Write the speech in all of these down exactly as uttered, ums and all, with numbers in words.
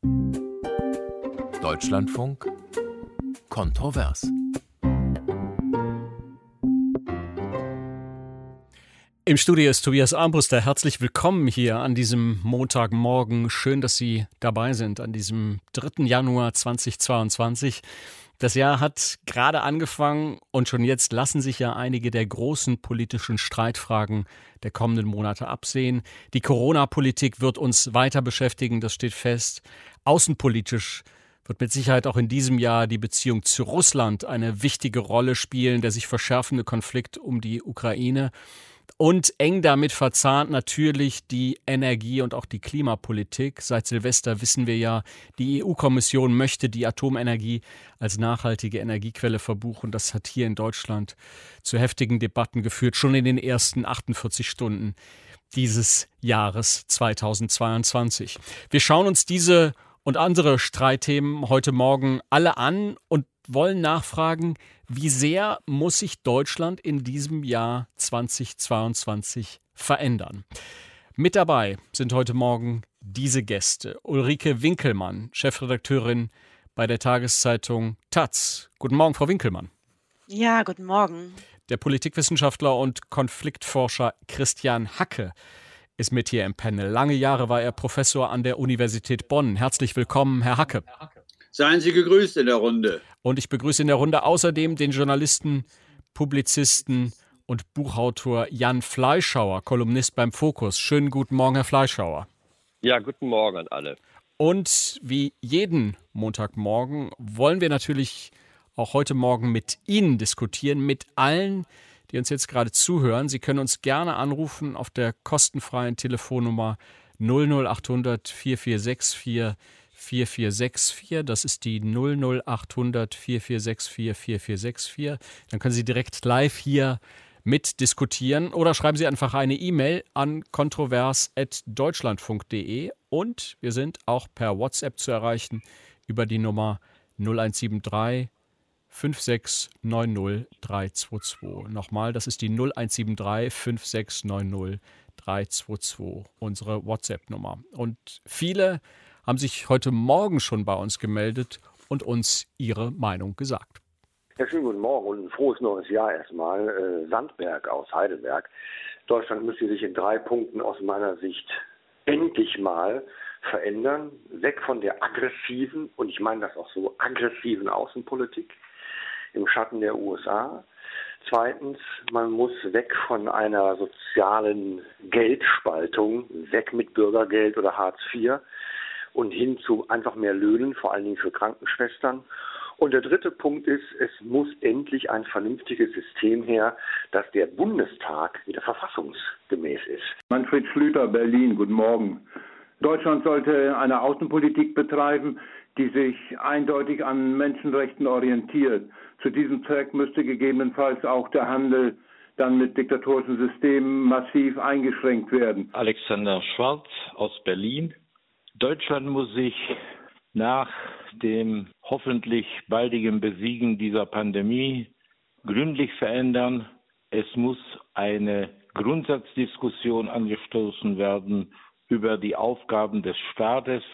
Deutschlandfunk kontrovers. Im Studio ist Tobias Armbruster. Herzlich willkommen hier an diesem Montagmorgen. Schön, dass Sie dabei sind an diesem dritten Januar zweitausendzweiundzwanzig. Das Jahr hat gerade angefangen und schon jetzt lassen sich ja einige der großen politischen Streitfragen der kommenden Monate absehen. Die Corona-Politik wird uns weiter beschäftigen, das steht fest. Außenpolitisch wird mit Sicherheit auch in diesem Jahr die Beziehung zu Russland eine wichtige Rolle spielen, der sich verschärfende Konflikt um die Ukraine. Und eng damit verzahnt natürlich die Energie- und auch die Klimapolitik. Seit Silvester wissen wir ja, die E U-Kommission möchte die Atomenergie als nachhaltige Energiequelle verbuchen. Das hat hier in Deutschland zu heftigen Debatten geführt, schon in den ersten achtundvierzig Stunden dieses Jahres zweitausendzweiundzwanzig. Wir schauen uns diese und andere Streitthemen heute Morgen alle an und wollen nachfragen, wie sehr muss sich Deutschland in diesem Jahr zweitausendzweiundzwanzig verändern? Mit dabei sind heute Morgen diese Gäste. Ulrike Winkelmann, Chefredakteurin bei der Tageszeitung taz. Guten Morgen, Frau Winkelmann. Ja, guten Morgen. Der Politikwissenschaftler und Konfliktforscher Christian Hacke ist mit hier im Panel. Lange Jahre war er Professor an der Universität Bonn. Herzlich willkommen, Herr Hacke. Seien Sie gegrüßt in der Runde. Und ich begrüße in der Runde außerdem den Journalisten, Publizisten und Buchautor Jan Fleischhauer, Kolumnist beim Fokus. Schönen guten Morgen, Herr Fleischhauer. Ja, guten Morgen an alle. Und wie jeden Montagmorgen wollen wir natürlich auch heute Morgen mit Ihnen diskutieren, mit allen, die uns jetzt gerade zuhören. Sie können uns gerne anrufen auf der kostenfreien Telefonnummer null null achthundert vier vier sechs vier vier vier sechs vier. Das ist die null null achthundert vier vier sechs vier vier vier sechs vier. Dann können Sie direkt live hier mitdiskutieren oder schreiben Sie einfach eine E-Mail an kontrovers at deutschlandfunk punkt de und wir sind auch per WhatsApp zu erreichen über die Nummer null eins sieben drei fünf sechs neun null drei zwei zwei. Nochmal, das ist die null eins sieben drei fünf sechs neun null drei zwei zwei, unsere WhatsApp-Nummer. Und viele haben sich heute Morgen schon bei uns gemeldet und uns ihre Meinung gesagt. Ja, schönen guten Morgen und ein frohes neues Jahr erstmal. Äh, Sandberg aus Heidelberg. Deutschland müsste sich in drei Punkten aus meiner Sicht endlich mal verändern. Weg von der aggressiven, und ich meine das auch so, aggressiven Außenpolitik im Schatten der U S A. Zweitens, man muss weg von einer sozialen Geldspaltung, weg mit Bürgergeld oder Hartz vier und hin zu einfach mehr Löhnen, vor allen Dingen für Krankenschwestern. Und der dritte Punkt ist, es muss endlich ein vernünftiges System her, dass der Bundestag wieder verfassungsgemäß ist. Manfred Schlüter, Berlin, guten Morgen. Deutschland sollte eine Außenpolitik betreiben, die sich eindeutig an Menschenrechten orientiert. Zu diesem Zweck müsste gegebenenfalls auch der Handel dann mit diktatorischen Systemen massiv eingeschränkt werden. Alexander Schwarz aus Berlin. Deutschland muss sich nach dem hoffentlich baldigen Besiegen dieser Pandemie gründlich verändern. Es muss eine Grundsatzdiskussion angestoßen werden über die Aufgaben des Staates,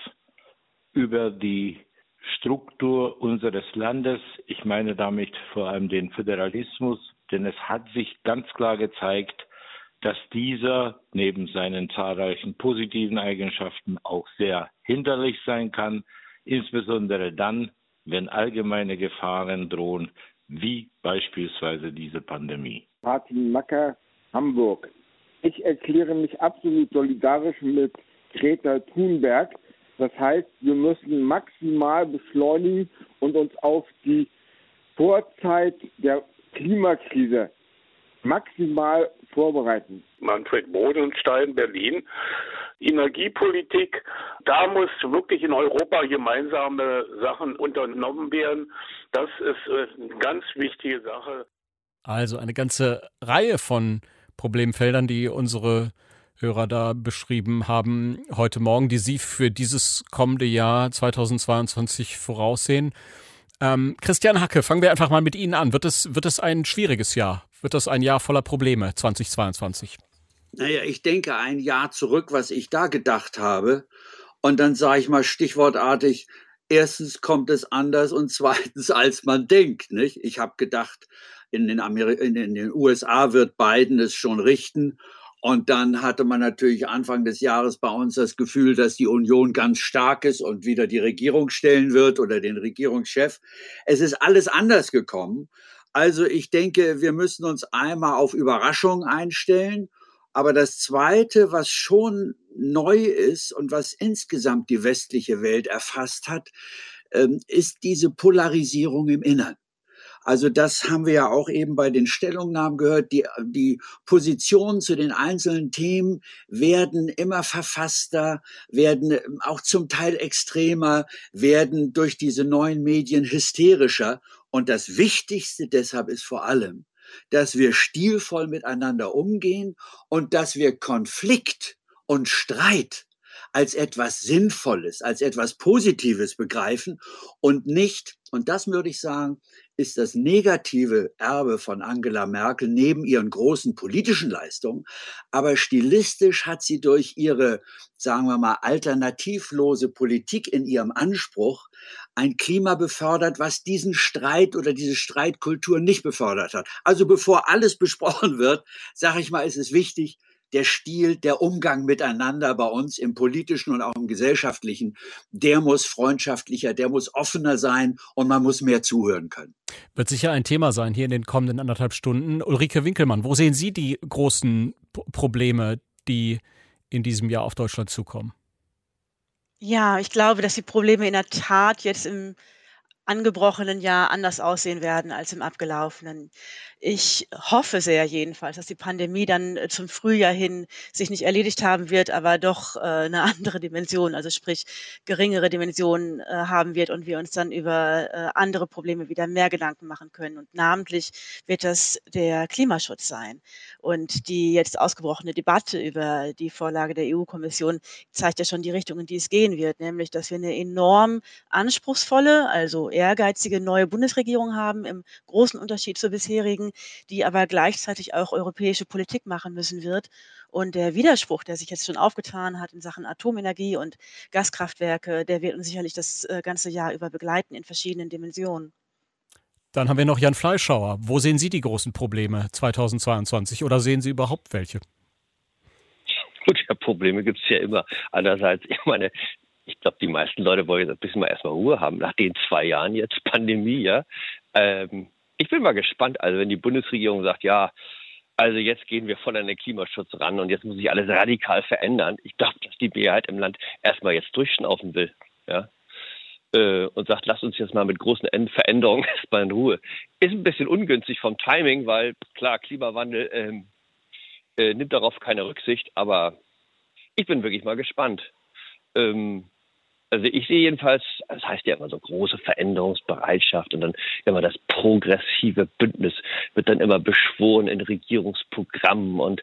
über die Struktur unseres Landes. Ich meine damit vor allem den Föderalismus, denn es hat sich ganz klar gezeigt, dass dieser neben seinen zahlreichen positiven Eigenschaften auch sehr hinderlich sein kann, insbesondere dann, wenn allgemeine Gefahren drohen, wie beispielsweise diese Pandemie. Martin Macker, Hamburg. Ich erkläre mich absolut solidarisch mit Greta Thunberg. Das heißt, wir müssen maximal beschleunigen und uns auf die Vorzeit der Klimakrise maximal vorbereiten. Manfred Bodenstein, Berlin. Energiepolitik, da muss wirklich in Europa gemeinsame Sachen unternommen werden. Das ist eine ganz wichtige Sache. Also eine ganze Reihe von Problemfeldern, die unsere Hörer da beschrieben haben heute Morgen, die Sie für dieses kommende Jahr zweitausendzweiundzwanzig voraussehen. Ähm, Christian Hacke, fangen wir einfach mal mit Ihnen an. Wird es, wird es ein schwieriges Jahr? Wird das ein Jahr voller Probleme zweitausendzweiundzwanzig? Naja, ich denke ein Jahr zurück, was ich da gedacht habe. Und dann sage ich mal stichwortartig, erstens kommt es anders und zweitens, als man denkt. Nicht? Ich habe gedacht, in den, Ameri- in den U S A wird Biden es schon richten. Und dann hatte man natürlich Anfang des Jahres bei uns das Gefühl, dass die Union ganz stark ist und wieder die Regierung stellen wird oder den Regierungschef. Es ist alles anders gekommen. Also ich denke, wir müssen uns einmal auf Überraschung einstellen. Aber das Zweite, was schon neu ist und was insgesamt die westliche Welt erfasst hat, ist diese Polarisierung im Innern. Also das haben wir ja auch eben bei den Stellungnahmen gehört. Die, die Positionen zu den einzelnen Themen werden immer verfasster, werden auch zum Teil extremer, werden durch diese neuen Medien hysterischer. Und das Wichtigste deshalb ist vor allem, dass wir stilvoll miteinander umgehen und dass wir Konflikt und Streit als etwas Sinnvolles, als etwas Positives begreifen und nicht, und das würde ich sagen, ist das negative Erbe von Angela Merkel neben ihren großen politischen Leistungen, aber stilistisch hat sie durch ihre, sagen wir mal, alternativlose Politik in ihrem Anspruch ein Klima befördert, was diesen Streit oder diese Streitkultur nicht befördert hat. Also bevor alles besprochen wird, sage ich mal, ist es wichtig, der Stil, der Umgang miteinander bei uns im politischen und auch im gesellschaftlichen, der muss freundschaftlicher, der muss offener sein und man muss mehr zuhören können. Wird sicher ein Thema sein hier in den kommenden anderthalb Stunden. Ulrike Winkelmann, wo sehen Sie die großen P- Probleme, die in diesem Jahr auf Deutschland zukommen? Ja, ich glaube, dass die Probleme in der Tat jetzt im angebrochenen Jahr anders aussehen werden als im abgelaufenen. Ich hoffe sehr jedenfalls, dass die Pandemie dann äh, zum Frühjahr hin sich nicht erledigt haben wird, aber doch äh, eine andere Dimension, also sprich geringere Dimensionen äh, haben wird und wir uns dann über äh, andere Probleme wieder mehr Gedanken machen können. Und namentlich wird das der Klimaschutz sein. Und die jetzt ausgebrochene Debatte über die Vorlage der E U-Kommission zeigt ja schon die Richtung, in die es gehen wird, nämlich dass wir eine enorm anspruchsvolle, also ehrgeizige neue Bundesregierung haben, im großen Unterschied zur bisherigen, die aber gleichzeitig auch europäische Politik machen müssen wird. Und der Widerspruch, der sich jetzt schon aufgetan hat in Sachen Atomenergie und Gaskraftwerke, der wird uns sicherlich das äh, ganze Jahr über begleiten in verschiedenen Dimensionen. Dann haben wir noch Jan Fleischhauer. Wo sehen Sie die großen Probleme zweitausendzweiundzwanzig oder sehen Sie überhaupt welche? Gut, ja, Probleme gibt es ja immer. Andererseits, ich meine, ich glaube, die meisten Leute wollen jetzt ein bisschen mal erstmal Ruhe haben, nach den zwei Jahren jetzt Pandemie, ja. Ähm, ich bin mal gespannt, also wenn die Bundesregierung sagt, ja, also jetzt gehen wir voll an den Klimaschutz ran und jetzt muss sich alles radikal verändern. Ich glaube, dass die Mehrheit im Land erstmal jetzt durchschnaufen will, ja. Äh, und sagt, lasst uns jetzt mal mit großen Veränderungen erstmal in Ruhe. Ist ein bisschen ungünstig vom Timing, weil klar, Klimawandel ähm, äh, nimmt darauf keine Rücksicht, aber ich bin wirklich mal gespannt. Ähm, Also ich sehe jedenfalls, das heißt ja immer so große Veränderungsbereitschaft und dann immer das progressive Bündnis wird dann immer beschworen in Regierungsprogrammen und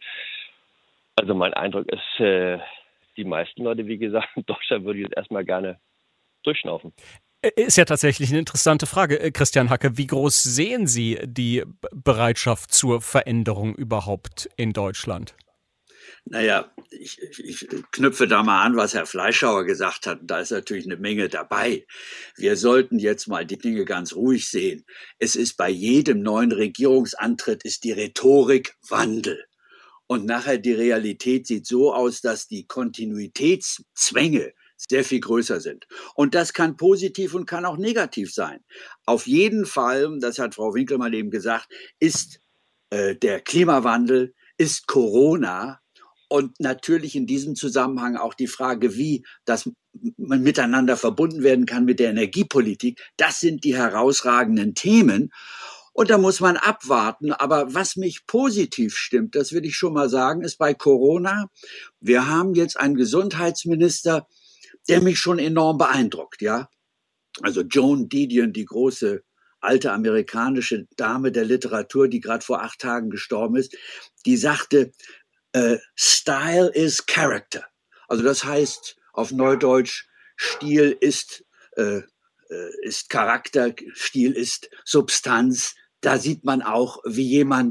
also mein Eindruck ist, äh, die meisten Leute, wie gesagt, in Deutschland würde ich jetzt erstmal gerne durchschnaufen. Ist ja tatsächlich eine interessante Frage, Christian Hacke. Wie groß sehen Sie die Bereitschaft zur Veränderung überhaupt in Deutschland? Naja, ich, ich knüpfe da mal an, was Herr Fleischhauer gesagt hat. Da ist natürlich eine Menge dabei. Wir sollten jetzt mal die Dinge ganz ruhig sehen. Es ist bei jedem neuen Regierungsantritt ist die Rhetorik Wandel. Und nachher die Realität sieht so aus, dass die Kontinuitätszwänge sehr viel größer sind. Und das kann positiv und kann auch negativ sein. Auf jeden Fall, das hat Frau Winkelmann eben gesagt, ist äh, der Klimawandel, ist Corona. Und natürlich in diesem Zusammenhang auch die Frage, wie das man miteinander verbunden werden kann mit der Energiepolitik. Das sind die herausragenden Themen. Und da muss man abwarten. Aber was mich positiv stimmt, das will ich schon mal sagen, ist bei Corona, wir haben jetzt einen Gesundheitsminister, der mich schon enorm beeindruckt, ja. Also Joan Didion, die große alte amerikanische Dame der Literatur, die gerade vor acht Tagen gestorben ist, die sagte, Uh, Style is character. Also das heißt auf Neudeutsch, Stil ist, äh, ist Charakter, Stil ist Substanz. Da sieht man auch, wie jemand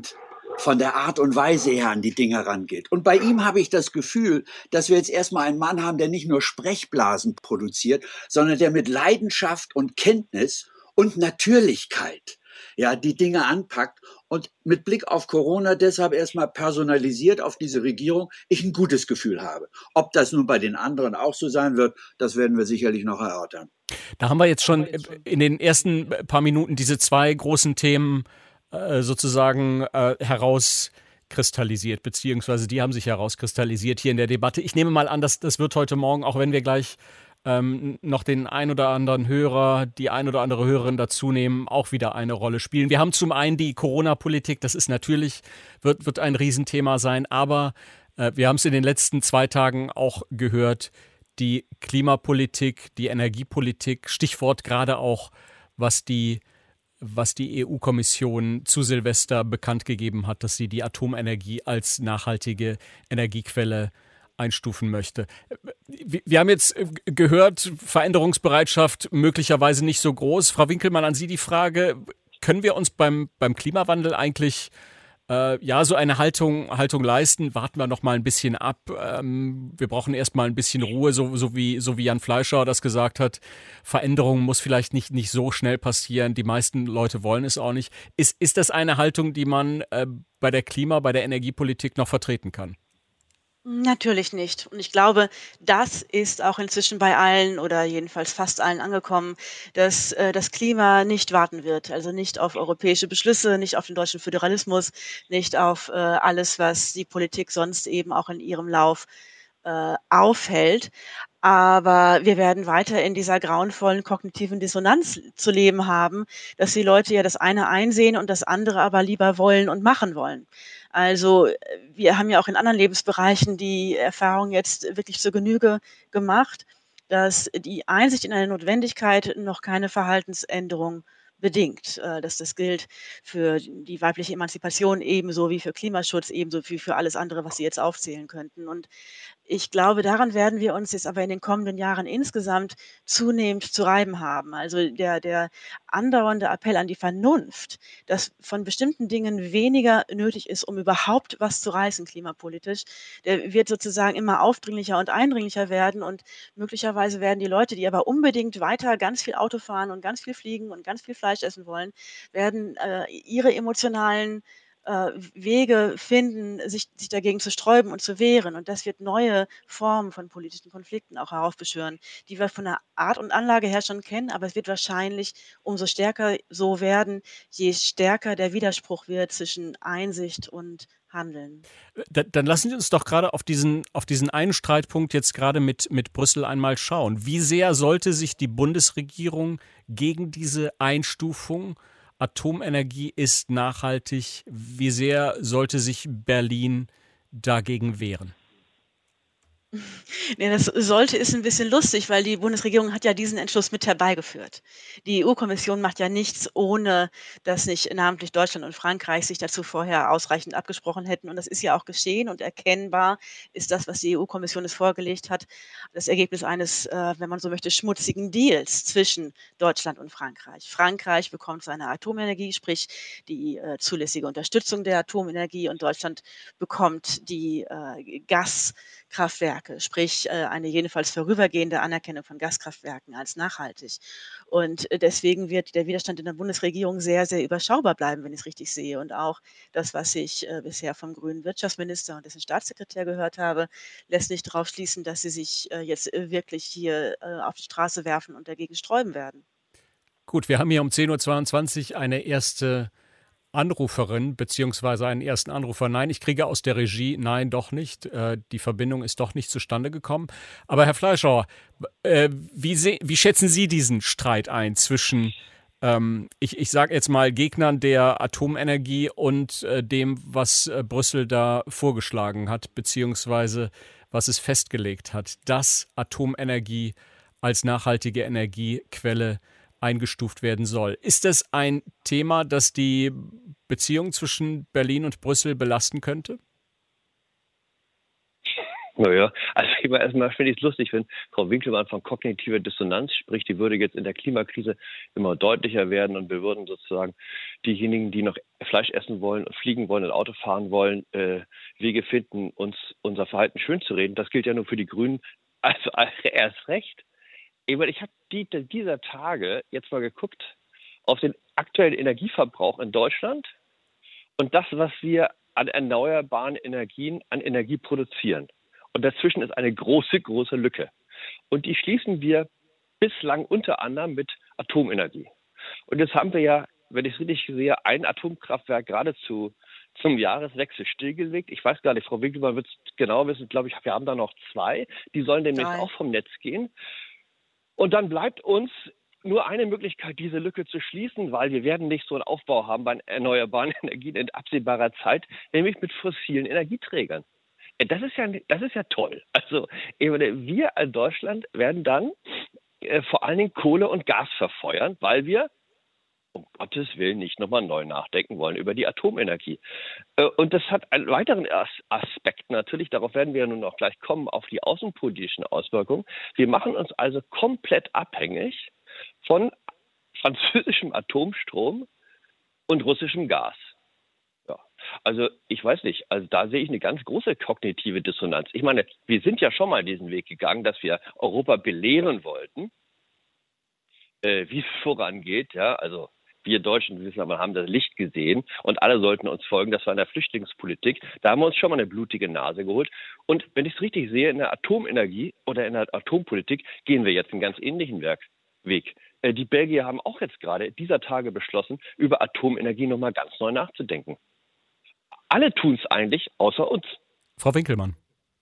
von der Art und Weise her an die Dinge rangeht. Und bei ihm habe ich das Gefühl, dass wir jetzt erstmal einen Mann haben, der nicht nur Sprechblasen produziert, sondern der mit Leidenschaft und Kenntnis und Natürlichkeit ja die Dinge anpackt und mit Blick auf Corona deshalb erstmal personalisiert auf diese Regierung ich ein gutes Gefühl habe. Ob das nun bei den anderen auch so sein wird, das werden wir sicherlich noch erörtern. Da haben wir jetzt schon in den ersten paar Minuten diese zwei großen Themen äh, sozusagen äh, herauskristallisiert, beziehungsweise die haben sich herauskristallisiert hier in der Debatte. Ich nehme mal an, dass das wird heute Morgen, auch wenn wir gleich ähm, noch den ein oder anderen Hörer, die ein oder andere Hörerin dazu nehmen, auch wieder eine Rolle spielen. Wir haben zum einen die Corona-Politik, das ist natürlich, wird, wird ein Riesenthema sein, aber äh, wir haben es in den letzten zwei Tagen auch gehört, die Klimapolitik, die Energiepolitik, Stichwort gerade auch, was die, was die E U-Kommission zu Silvester bekannt gegeben hat, dass sie die Atomenergie als nachhaltige Energiequelle einstufen möchte. Wir haben jetzt gehört, Veränderungsbereitschaft möglicherweise nicht so groß. Frau Winkelmann, an Sie die Frage, können wir uns beim, beim Klimawandel eigentlich äh, ja so eine Haltung, Haltung leisten? Warten wir noch mal ein bisschen ab. Ähm, wir brauchen erst mal ein bisschen Ruhe, so, so, wie, so wie Jan Fleischer das gesagt hat. Veränderung muss vielleicht nicht, nicht so schnell passieren. Die meisten Leute wollen es auch nicht. Ist, ist das eine Haltung, die man äh, bei der Klima-, bei der Energiepolitik noch vertreten kann? Natürlich nicht. Und ich glaube, das ist auch inzwischen bei allen oder jedenfalls fast allen angekommen, dass äh, das Klima nicht warten wird. Also nicht auf europäische Beschlüsse, nicht auf den deutschen Föderalismus, nicht auf äh, alles, was die Politik sonst eben auch in ihrem Lauf äh, aufhält. Aber wir werden weiter in dieser grauenvollen kognitiven Dissonanz zu leben haben, dass die Leute ja das eine einsehen und das andere aber lieber wollen und machen wollen. Also wir haben ja auch in anderen Lebensbereichen die Erfahrung jetzt wirklich zur Genüge gemacht, dass die Einsicht in eine Notwendigkeit noch keine Verhaltensänderung bedingt. Äh, dass das gilt für die weibliche Emanzipation ebenso wie für Klimaschutz, ebenso wie für alles andere, was Sie jetzt aufzählen könnten. Und ich glaube, daran werden wir uns jetzt aber in den kommenden Jahren insgesamt zunehmend zu reiben haben. Also der, der andauernde Appell an die Vernunft, dass von bestimmten Dingen weniger nötig ist, um überhaupt was zu reißen klimapolitisch, der wird sozusagen immer aufdringlicher und eindringlicher werden. Und möglicherweise werden die Leute, die aber unbedingt weiter ganz viel Auto fahren und ganz viel fliegen und ganz viel Fleisch essen wollen, werden äh, ihre emotionalen äh, Wege finden, sich, sich dagegen zu sträuben und zu wehren. Und das wird neue Formen von politischen Konflikten auch heraufbeschwören, die wir von der Art und Anlage her schon kennen, aber es wird wahrscheinlich umso stärker so werden, je stärker der Widerspruch wird zwischen Einsicht und Handeln. Da, dann lassen Sie uns doch gerade auf diesen, auf diesen einen Streitpunkt jetzt gerade mit, mit Brüssel einmal schauen. Wie sehr sollte sich die Bundesregierung gegen diese Einstufung, Atomenergie ist nachhaltig, wie sehr sollte sich Berlin dagegen wehren? Nee, das sollte ist ein bisschen lustig, weil die Bundesregierung hat ja diesen Entschluss mit herbeigeführt. Die E U-Kommission macht ja nichts, ohne dass nicht namentlich Deutschland und Frankreich sich dazu vorher ausreichend abgesprochen hätten. Und das ist ja auch geschehen und erkennbar ist das, was die E U-Kommission es vorgelegt hat, das Ergebnis eines, äh, wenn man so möchte, schmutzigen Deals zwischen Deutschland und Frankreich. Frankreich bekommt seine Atomenergie, sprich die äh, zulässige Unterstützung der Atomenergie, und Deutschland bekommt die äh, Gaskraftwerke, sprich äh, eine jedenfalls vorübergehende Anerkennung von Gaskraftwerken als nachhaltig. Und äh, deswegen wird der Widerstand in der Bundesregierung sehr, sehr überschaubar bleiben, wenn ich es richtig sehe. Und auch das, was ich äh, bisher vom grünen Wirtschaftsminister und dessen Staatssekretär gehört habe, lässt nicht darauf schließen, dass sie sich äh, jetzt äh, wirklich hier äh, auf die Straße werfen und dagegen sträuben werden. Gut, wir haben hier um zehn Uhr zweiundzwanzig eine erste Anruferin beziehungsweise einen ersten Anrufer. Nein, ich kriege aus der Regie, nein, doch nicht. Äh, die Verbindung ist doch nicht zustande gekommen. Aber Herr Fleischhauer, äh, wie, se- wie schätzen Sie diesen Streit ein zwischen, ähm, ich, ich sage jetzt mal, Gegnern der Atomenergie und äh, dem, was äh, Brüssel da vorgeschlagen hat, beziehungsweise was es festgelegt hat, dass Atomenergie als nachhaltige Energiequelle eingestuft werden soll. Ist das ein Thema, das die Beziehung zwischen Berlin und Brüssel belasten könnte? Naja, also immer erstmal finde ich es lustig, wenn Frau Winkelmann von kognitiver Dissonanz spricht. Die würde jetzt in der Klimakrise immer deutlicher werden und wir würden sozusagen diejenigen, die noch Fleisch essen wollen, fliegen wollen und Auto fahren wollen, äh, Wege finden, uns unser Verhalten schön zu reden. Das gilt ja nur für die Grünen. Also erst recht. Ich habe die, dieser Tage jetzt mal geguckt auf den aktuellen Energieverbrauch in Deutschland und das, was wir an erneuerbaren Energien, an Energie produzieren. Und dazwischen ist eine große, große Lücke. Und die schließen wir bislang unter anderem mit Atomenergie. Und jetzt haben wir ja, wenn ich es richtig sehe, ein Atomkraftwerk geradezu zum Jahreswechsel stillgelegt. Ich weiß gar nicht, Frau Winkelmann wird es genau wissen, glaube ich, wir haben da noch zwei. Die sollen demnächst Nein. auch vom Netz gehen. Und dann bleibt uns nur eine Möglichkeit, diese Lücke zu schließen, weil wir werden nicht so einen Aufbau haben bei erneuerbaren Energien in absehbarer Zeit, nämlich mit fossilen Energieträgern. Das ist ja, das ist ja toll. Also wir als Deutschland werden dann äh, vor allen Dingen Kohle und Gas verfeuern, weil wir um Gottes Willen nicht nochmal neu nachdenken wollen über die Atomenergie. Äh, und das hat einen weiteren As- Aspekt natürlich, darauf werden wir ja nun noch gleich kommen, auf die außenpolitischen Auswirkungen. Wir machen uns also komplett abhängig von französischem Atomstrom und russischem Gas. Ja, also ich weiß nicht, also da sehe ich eine ganz große kognitive Dissonanz. Ich meine, wir sind ja schon mal diesen Weg gegangen, dass wir Europa belehren wollten, äh, wie es vorangeht. Ja, also wir Deutschen wissen aber, haben das Licht gesehen und alle sollten uns folgen. Das war in der Flüchtlingspolitik. Da haben wir uns schon mal eine blutige Nase geholt. Und wenn ich es richtig sehe, in der Atomenergie oder in der Atompolitik gehen wir jetzt einen ganz ähnlichen Werk, Weg. Äh, die Belgier haben auch jetzt gerade dieser Tage beschlossen, über Atomenergie nochmal ganz neu nachzudenken. Alle tun es eigentlich, außer uns. Frau Winkelmann.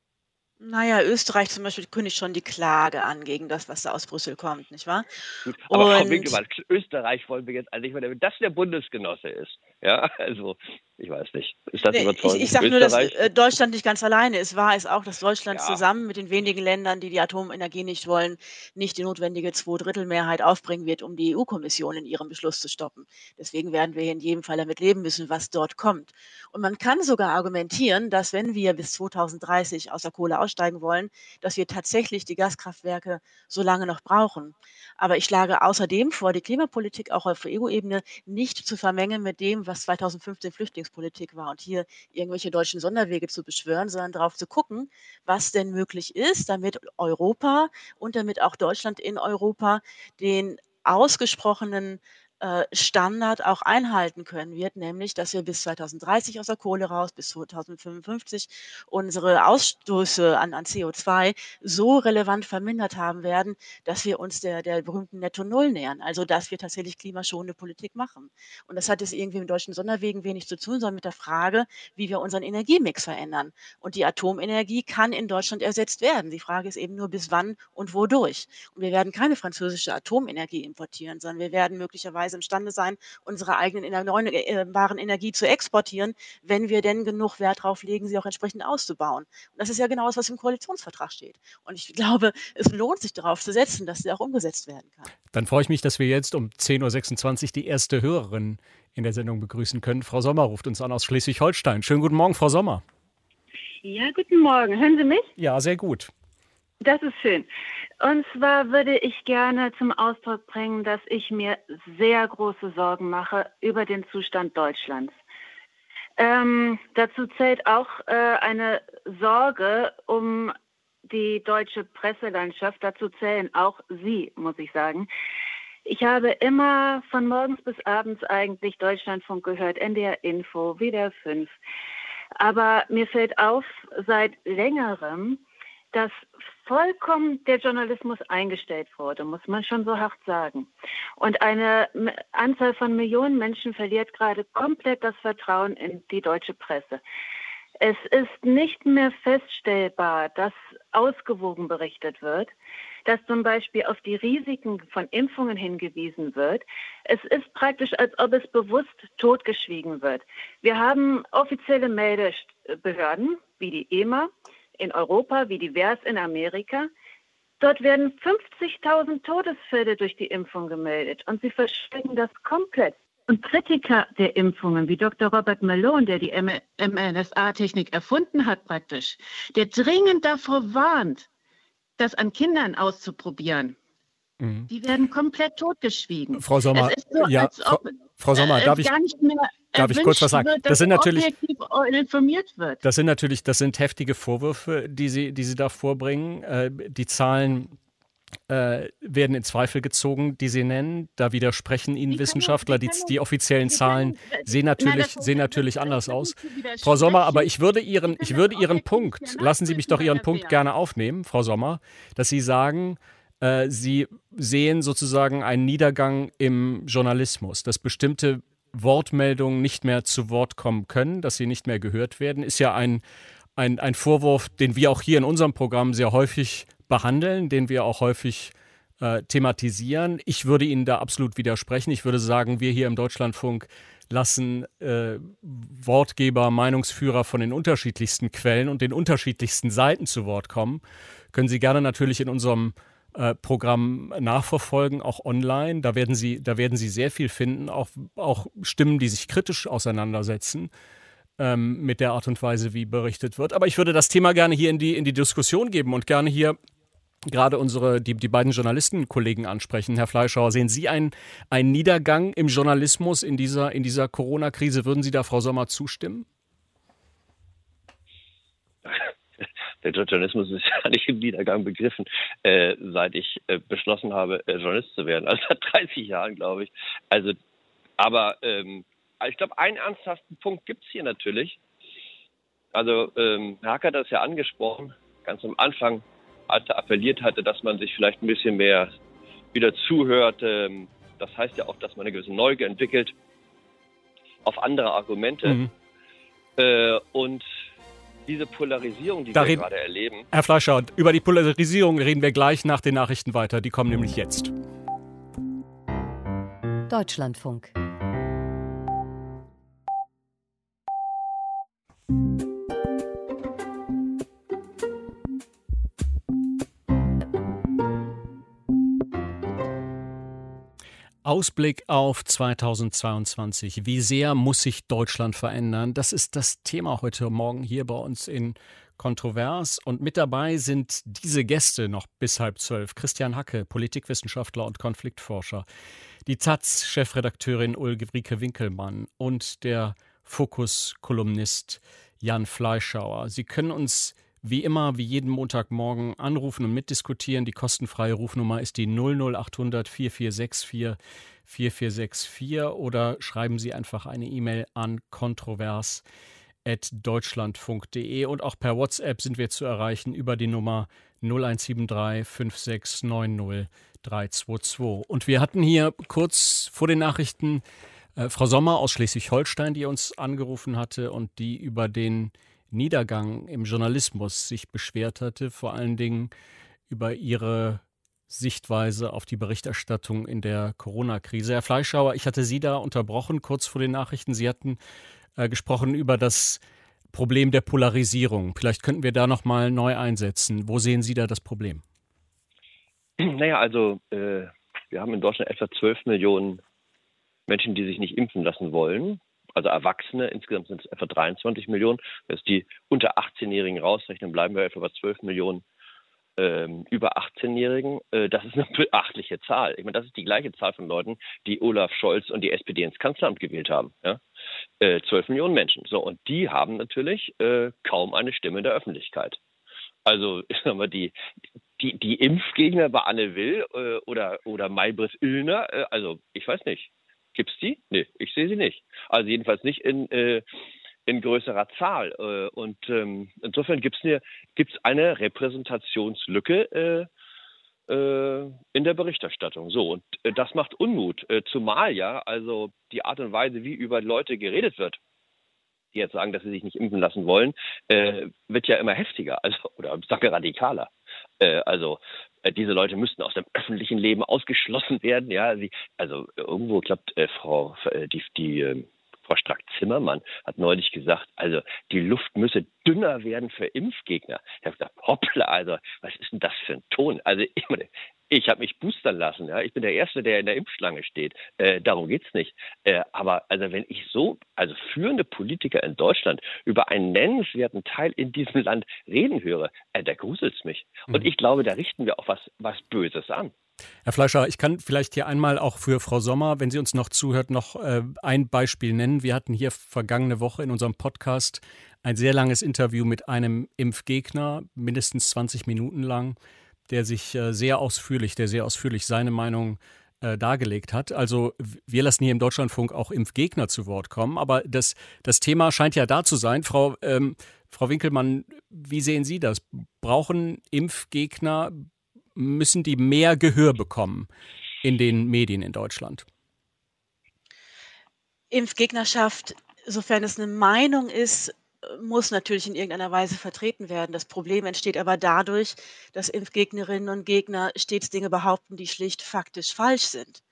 Naja, Österreich zum Beispiel kündigt schon die Klage an gegen das, was da aus Brüssel kommt, nicht wahr? Gut, aber Frau Und Winkelmann, Österreich wollen wir jetzt eigentlich, wenn das der Bundesgenosse ist. Ja, also ich weiß nicht. Ist das nee, ich, überzeugend? ich sage nur, dass Österreich? äh, Deutschland nicht ganz alleine ist. Wahr ist auch, dass Deutschland Ja, zusammen mit den wenigen Ländern, die die Atomenergie nicht wollen, nicht die notwendige Zweidrittelmehrheit aufbringen wird, um die E U-Kommission in ihrem Beschluss zu stoppen. Deswegen werden wir in jedem Fall damit leben müssen, was dort kommt. Und man kann sogar argumentieren, dass wenn wir bis zweitausenddreißig aus der Kohle aussteigen wollen, dass wir tatsächlich die Gaskraftwerke so lange noch brauchen. Aber ich schlage außerdem vor, die Klimapolitik auch auf E U-Ebene nicht zu vermengen mit dem, was zweitausendfünfzehn Flüchtlingspolitik war und hier irgendwelche deutschen Sonderwege zu beschwören, sondern darauf zu gucken, was denn möglich ist, damit Europa und damit auch Deutschland in Europa den ausgesprochenen äh, Standard auch einhalten können wird, nämlich, dass wir bis zweitausenddreißig aus der Kohle raus, bis zweitausendfünfundfünfzig unsere Ausstoße an, an C O zwei so relevant vermindert haben werden, dass wir uns der, der berühmten Netto Null nähern. Also, dass wir tatsächlich klimaschonende Politik machen. Und das hat jetzt irgendwie mit deutschen Sonderwegen wenig zu tun, sondern mit der Frage, wie wir unseren Energiemix verändern. Und die Atomenergie kann in Deutschland ersetzt werden. Die Frage ist eben nur, bis wann und wodurch. Und wir werden keine französische Atomenergie importieren, sondern wir werden möglicherweise imstande sein, unsere eigenen erneuerbaren Energie zu exportieren, wenn wir denn genug Wert darauf legen, sie auch entsprechend auszubauen. Und das ist ja genau das, was im Koalitionsvertrag steht. Und ich glaube, es lohnt sich darauf zu setzen, dass sie auch umgesetzt werden kann. Dann freue ich mich, dass wir jetzt um zehn Uhr sechsundzwanzig die erste Hörerin in der Sendung begrüßen können. Frau Sommer ruft uns an aus Schleswig-Holstein. Schönen guten Morgen, Frau Sommer. Ja, guten Morgen. Hören Sie mich? Ja, sehr gut. Das ist schön. Und zwar würde ich gerne zum Ausdruck bringen, dass ich mir sehr große Sorgen mache über den Zustand Deutschlands. Ähm, dazu zählt auch äh, eine Sorge um die deutsche Presselandschaft. Dazu zählen auch Sie, muss ich sagen. Ich habe immer von morgens bis abends eigentlich Deutschlandfunk gehört, N D R Info, W D R fünf. Aber mir fällt auf, seit längerem, dass vollkommen der Journalismus eingestellt wurde, muss man schon so hart sagen. Und eine Anzahl von Millionen Menschen verliert gerade komplett das Vertrauen in die deutsche Presse. Es ist nicht mehr feststellbar, dass ausgewogen berichtet wird, dass zum Beispiel auf die Risiken von Impfungen hingewiesen wird. Es ist praktisch, als ob es bewusst totgeschwiegen wird. Wir haben offizielle Meldebehörden, wie die E M A, in Europa, wie die V E R S in Amerika. Dort werden fünfzigtausend Todesfälle durch die Impfung gemeldet und sie verschweigen das komplett. Und Kritiker der Impfungen, wie Doktor Robert Malone, der die M R N A-Technik erfunden hat praktisch, der dringend davor warnt, das an Kindern auszuprobieren, mhm. die werden komplett totgeschwiegen. Frau Sommer, es ist so, ja, als ob, Frau Sommer, äh, darf ich, gar nicht mehr darf ich kurz was sagen? Wird, das sind natürlich objektiv informiert wird. Das sind natürlich, das sind heftige Vorwürfe, die Sie, die Sie da vorbringen. Äh, die Zahlen äh, werden in Zweifel gezogen, die Sie nennen. Da widersprechen Ihnen Wissenschaftler. Die, die offiziellen Zahlen sehen natürlich, sehen natürlich anders aus. Frau Sommer, aber ich würde Ihren, ich würde Ihren Punkt, lassen Sie mich doch Ihren Punkt gerne aufnehmen, Frau Sommer, dass Sie sagen, äh, Sie sehen sozusagen einen Niedergang im Journalismus, dass bestimmte Wortmeldungen nicht mehr zu Wort kommen können, dass sie nicht mehr gehört werden, ist ja ein, ein, ein Vorwurf, den wir auch hier in unserem Programm sehr häufig behandeln, den wir auch häufig äh, thematisieren. Ich würde Ihnen da absolut widersprechen. Ich würde sagen, wir hier im Deutschlandfunk lassen äh, Wortgeber, Meinungsführer von den unterschiedlichsten Quellen und den unterschiedlichsten Seiten zu Wort kommen. Können Sie gerne natürlich in unserem äh, Programm nachverfolgen, auch online. Da werden Sie, da werden Sie sehr viel finden, auch, auch Stimmen, die sich kritisch auseinandersetzen ähm, mit der Art und Weise, wie berichtet wird. Aber ich würde das Thema gerne hier in die, in die Diskussion geben und gerne hier gerade unsere, die, die beiden Journalistenkollegen ansprechen. Herr Fleischhauer, sehen Sie einen, einen Niedergang im Journalismus in dieser, in dieser Corona-Krise? Würden Sie da Frau Sommer zustimmen? Der Journalismus ist ja nicht im Niedergang begriffen, äh, seit ich äh, beschlossen habe, äh, Journalist zu werden. Also seit dreißig Jahren, glaube ich. Also, aber ähm, ich glaube, einen ernsthaften Punkt gibt es hier natürlich. Also ähm, Herr Hack hat das ja angesprochen, ganz am Anfang, als er appelliert hatte, dass man sich vielleicht ein bisschen mehr wieder zuhört. Ähm, das heißt ja auch, dass man eine gewisse Neugier entwickelt auf andere Argumente. Mhm. Äh, und diese Polarisierung, die da wir reden, gerade erleben. Herr Fleischer, über die Polarisierung reden wir gleich nach den Nachrichten weiter. Die kommen nämlich jetzt. Deutschlandfunk. Ausblick auf zweitausendzweiundzwanzig. Wie sehr muss sich Deutschland verändern? Das ist das Thema heute Morgen hier bei uns in Kontrovers. Und mit dabei sind diese Gäste noch bis halb zwölf. Christian Hacke, Politikwissenschaftler und Konfliktforscher. Die Taz-Chefredakteurin Ulrike Winkelmann und der Fokus-Kolumnist Jan Fleischhauer. Sie können uns wie immer, wie jeden Montagmorgen anrufen und mitdiskutieren. Die kostenfreie Rufnummer ist die null null acht hundert vier vier sechs vier vier vier sechs vier oder schreiben Sie einfach eine E-Mail an kontrovers at deutschlandfunk punkt de und auch per WhatsApp sind wir zu erreichen über die Nummer null eins sieben drei fünf sechs neun null drei zwei zwei. Und wir hatten hier kurz vor den Nachrichten äh, Frau Sommer aus Schleswig-Holstein, die uns angerufen hatte und die über den Niedergang im Journalismus sich beschwert hatte, vor allen Dingen über ihre Sichtweise auf die Berichterstattung in der Corona-Krise. Herr Fleischhauer, ich hatte Sie da unterbrochen, kurz vor den Nachrichten. Sie hatten äh, gesprochen über das Problem der Polarisierung. Vielleicht könnten wir da nochmal neu einsetzen. Wo sehen Sie da das Problem? Naja, also äh, wir haben in Deutschland etwa zwölf Millionen Menschen, die sich nicht impfen lassen wollen. Also Erwachsene, insgesamt sind es etwa dreiundzwanzig Millionen. Wenn es die unter achtzehnjährigen rausrechnen, bleiben wir etwa bei zwölf Millionen ähm, über achtzehnjährigen. Äh, das ist eine beachtliche Zahl. Ich meine, das ist die gleiche Zahl von Leuten, die Olaf Scholz und die S P D ins Kanzleramt gewählt haben. Ja? Äh, zwölf Millionen Menschen. So, und die haben natürlich äh, kaum eine Stimme in der Öffentlichkeit. Also ich sag mal, die, die, die Impfgegner bei Anne Will äh, oder, oder Maybrit Illner, äh, also ich weiß nicht. Gibt's die? Nee, ich sehe sie nicht. Also jedenfalls nicht in, äh, in größerer Zahl. Äh, und ähm, insofern gibt's eine, gibt's eine Repräsentationslücke äh, äh, in der Berichterstattung. So, und äh, das macht Unmut. Äh, zumal ja, also die Art und Weise, wie über Leute geredet wird, die jetzt sagen, dass sie sich nicht impfen lassen wollen, äh, wird ja immer heftiger, also oder ich sage radikaler. Äh, also äh, diese Leute müssten aus dem öffentlichen Leben ausgeschlossen werden. Ja, sie, also irgendwo klappt äh, Frau äh, die die äh, Frau Strack-Zimmermann hat neulich gesagt, also die Luft müsse dünner werden für Impfgegner. Ich habe gesagt, hoppla, also was ist denn das für ein Ton? Also ich meine, ich habe mich boostern lassen, ja. Ich bin der Erste, der in der Impfschlange steht. Äh, darum geht's nicht. Äh, aber also wenn ich so, also führende Politiker in Deutschland über einen nennenswerten Teil in diesem Land reden höre, äh, da gruselt's mich. Mhm. Und ich glaube, da richten wir auch was, was Böses an. Herr Fleischer, ich kann vielleicht hier einmal auch für Frau Sommer, wenn sie uns noch zuhört, noch äh, ein Beispiel nennen. Wir hatten hier vergangene Woche in unserem Podcast ein sehr langes Interview mit einem Impfgegner, mindestens zwanzig Minuten lang, der sich äh, sehr ausführlich, der sehr ausführlich seine Meinung äh, dargelegt hat. Also wir lassen hier im Deutschlandfunk auch Impfgegner zu Wort kommen, aber das, das Thema scheint ja da zu sein. Frau, ähm, Frau Winkelmann, wie sehen Sie das? Brauchen Impfgegner, müssen die mehr Gehör bekommen in den Medien in Deutschland? Impfgegnerschaft, sofern es eine Meinung ist, muss natürlich in irgendeiner Weise vertreten werden. Das Problem entsteht aber dadurch, dass Impfgegnerinnen und Gegner stets Dinge behaupten, die schlicht faktisch falsch sind.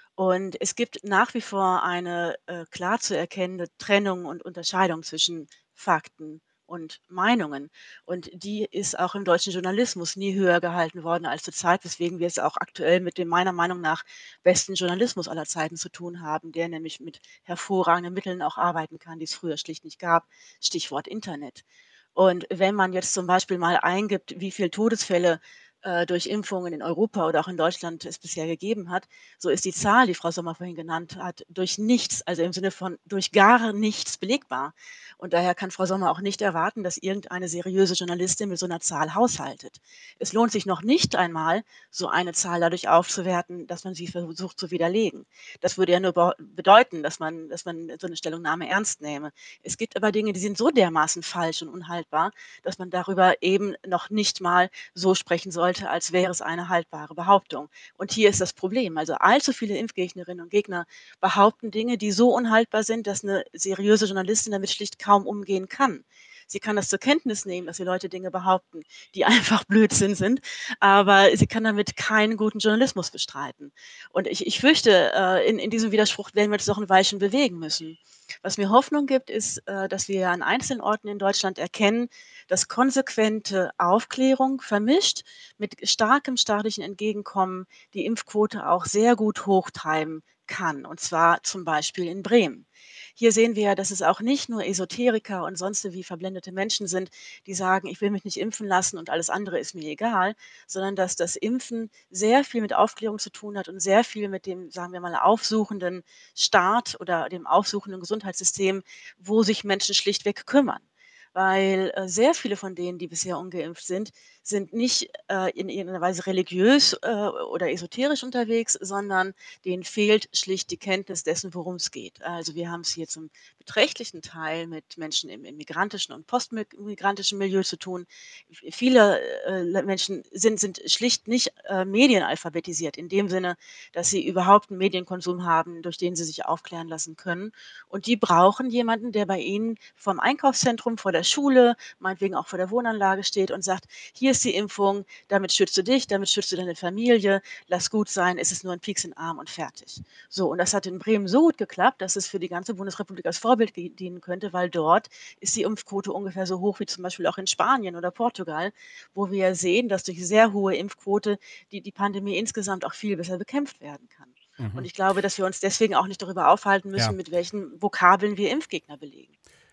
Und es gibt nach wie vor eine äh, klar zu erkennende Trennung und Unterscheidung zwischen Fakten und Meinungen. Und die ist auch im deutschen Journalismus nie höher gehalten worden als zurzeit, weswegen wir es auch aktuell mit dem meiner Meinung nach besten Journalismus aller Zeiten zu tun haben, der nämlich mit hervorragenden Mitteln auch arbeiten kann, die es früher schlicht nicht gab. Stichwort Internet. Und wenn man jetzt zum Beispiel mal eingibt, wie viele Todesfälle äh, durch Impfungen in Europa oder auch in Deutschland es bisher gegeben hat, so ist die Zahl, die Frau Sommer vorhin genannt hat, durch nichts, also im Sinne von durch gar nichts belegbar. Und daher kann Frau Sommer auch nicht erwarten, dass irgendeine seriöse Journalistin mit so einer Zahl haushaltet. Es lohnt sich noch nicht einmal, so eine Zahl dadurch aufzuwerten, dass man sie versucht zu widerlegen. Das würde ja nur bedeuten, dass man, dass man so eine Stellungnahme ernst nehme. Es gibt aber Dinge, die sind so dermaßen falsch und unhaltbar, dass man darüber eben noch nicht mal so sprechen sollte, als wäre es eine haltbare Behauptung. Und hier ist das Problem. Also allzu viele Impfgegnerinnen und Gegner behaupten Dinge, die so unhaltbar sind, dass eine seriöse Journalistin damit schlicht kaum umgehen kann. Sie kann das zur Kenntnis nehmen, dass die Leute Dinge behaupten, die einfach Blödsinn sind, aber sie kann damit keinen guten Journalismus bestreiten. Und ich, ich fürchte, äh, in, in diesem Widerspruch werden wir uns noch ein Weilchen bewegen müssen. Was mir Hoffnung gibt, ist, äh, dass wir an einzelnen Orten in Deutschland erkennen, dass konsequente Aufklärung vermischt mit starkem staatlichen Entgegenkommen die Impfquote auch sehr gut hochtreiben kann, und zwar zum Beispiel in Bremen. Hier sehen wir ja, dass es auch nicht nur Esoteriker und sonst wie verblendete Menschen sind, die sagen, ich will mich nicht impfen lassen und alles andere ist mir egal, sondern dass das Impfen sehr viel mit Aufklärung zu tun hat und sehr viel mit dem, sagen wir mal, aufsuchenden Staat oder dem aufsuchenden Gesundheitssystem, wo sich Menschen schlichtweg kümmern. Weil äh, sehr viele von denen, die bisher ungeimpft sind, sind nicht äh, in irgendeiner Weise religiös äh, oder esoterisch unterwegs, sondern denen fehlt schlicht die Kenntnis dessen, worum es geht. Also wir haben es hier zum beträchtlichen Teil mit Menschen im, im migrantischen und postmigrantischen Milieu zu tun. Viele äh, Menschen sind, sind schlicht nicht äh, medienalphabetisiert, in dem Sinne, dass sie überhaupt einen Medienkonsum haben, durch den sie sich aufklären lassen können. Und die brauchen jemanden, der bei ihnen vom Einkaufszentrum, vor der Schule, meinetwegen auch vor der Wohnanlage steht und sagt, hier ist die Impfung, damit schützt du dich, damit schützt du deine Familie, lass gut sein, es ist nur ein Pieks in den Arm und fertig. So, und das hat in Bremen so gut geklappt, dass es für die ganze Bundesrepublik als Vorbild dienen könnte, weil dort ist die Impfquote ungefähr so hoch wie zum Beispiel auch in Spanien oder Portugal, wo wir sehen, dass durch sehr hohe Impfquote die, die Pandemie insgesamt auch viel besser bekämpft werden kann. Mhm. Und ich glaube, dass wir uns deswegen auch nicht darüber aufhalten müssen, ja, mit welchen Vokabeln wir Impfgegner belegen.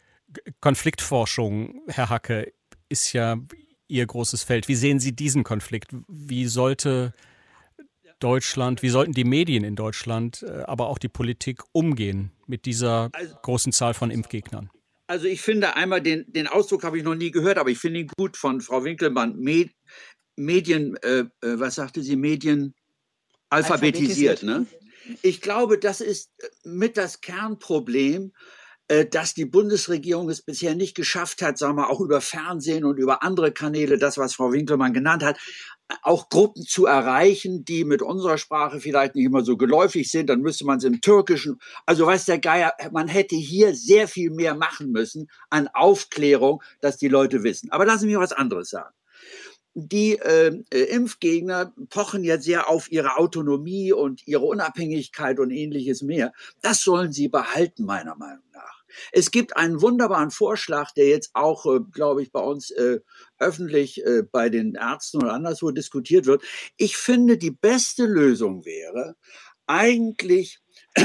Konfliktforschung, Herr Hacke, ist ja Ihr großes Feld. Wie sehen Sie diesen Konflikt? Wie sollte Deutschland, wie sollten die Medien in Deutschland, aber auch die Politik umgehen mit dieser also, großen Zahl von Impfgegnern? Also ich finde einmal, den, den Ausdruck habe ich noch nie gehört, aber ich finde ihn gut von Frau Winkelmann. Med, Medien, äh, was sagte sie, Medien alphabetisiert. alphabetisiert. Ne? Ich glaube, das ist mit das Kernproblem, dass die Bundesregierung es bisher nicht geschafft hat, sagen wir auch über Fernsehen und über andere Kanäle, das, was Frau Winkelmann genannt hat, auch Gruppen zu erreichen, die mit unserer Sprache vielleicht nicht immer so geläufig sind. Dann müsste man es im Türkischen, also weiß der Geier, man hätte hier sehr viel mehr machen müssen an Aufklärung, dass die Leute wissen. Aber lassen Sie mich was anderes sagen. die äh, Impfgegner pochen ja sehr auf ihre Autonomie und ihre Unabhängigkeit und ähnliches mehr. Das sollen sie behalten, meiner Meinung nach. Es gibt einen wunderbaren Vorschlag, der jetzt auch, äh, glaube ich, bei uns äh, öffentlich äh, bei den Ärzten oder anderswo diskutiert wird. Ich finde, die beste Lösung wäre eigentlich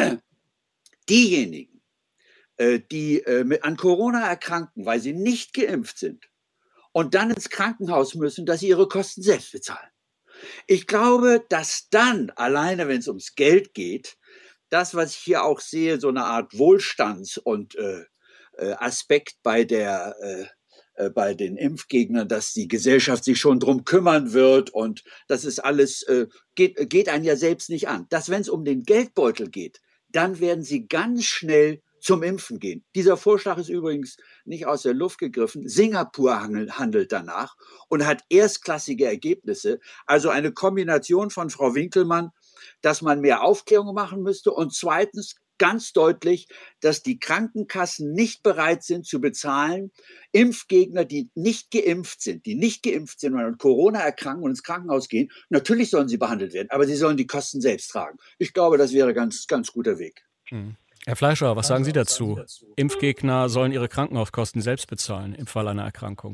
diejenigen, äh, die äh, mit, an Corona erkranken, weil sie nicht geimpft sind und dann ins Krankenhaus müssen, dass sie ihre Kosten selbst bezahlen. Ich glaube, dass dann, alleine wenn es ums Geld geht, das, was ich hier auch sehe, so eine Art Wohlstands- und äh, äh, Aspekt bei der äh, äh, bei den Impfgegnern, dass die Gesellschaft sich schon drum kümmern wird und das ist alles, äh, geht, geht einen ja selbst nicht an. Dass, wenn es um den Geldbeutel geht, dann werden sie ganz schnell zum Impfen gehen. Dieser Vorschlag ist übrigens nicht aus der Luft gegriffen. Singapur handelt danach und hat erstklassige Ergebnisse. Also eine Kombination von Frau Winkelmann, dass man mehr Aufklärung machen müsste und zweitens ganz deutlich, dass die Krankenkassen nicht bereit sind zu bezahlen, Impfgegner, die nicht geimpft sind, die nicht geimpft sind und an Corona erkranken und ins Krankenhaus gehen. Natürlich sollen sie behandelt werden, aber sie sollen die Kosten selbst tragen. Ich glaube, das wäre ganz, ganz guter Weg. Hm. Herr Fleischer, was sagen Sie dazu? Impfgegner sollen ihre Krankenhauskosten selbst bezahlen im Fall einer Erkrankung.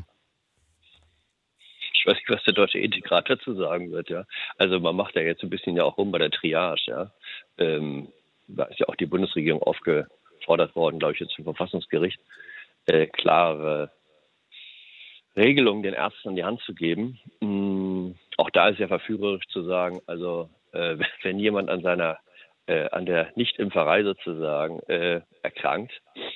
Ich weiß nicht, was der deutsche Ethikrat dazu sagen wird, ja. Also man macht ja jetzt ein bisschen ja auch rum bei der Triage, ja. Ähm, da ist ja auch die Bundesregierung aufgefordert worden, glaube ich, jetzt vom Verfassungsgericht, äh, klare Regelungen den Ärzten an die Hand zu geben. Ähm, auch da ist ja verführerisch zu sagen, also äh, wenn jemand an seiner Äh, an der Nichtimpferei sozusagen äh, erkrankt,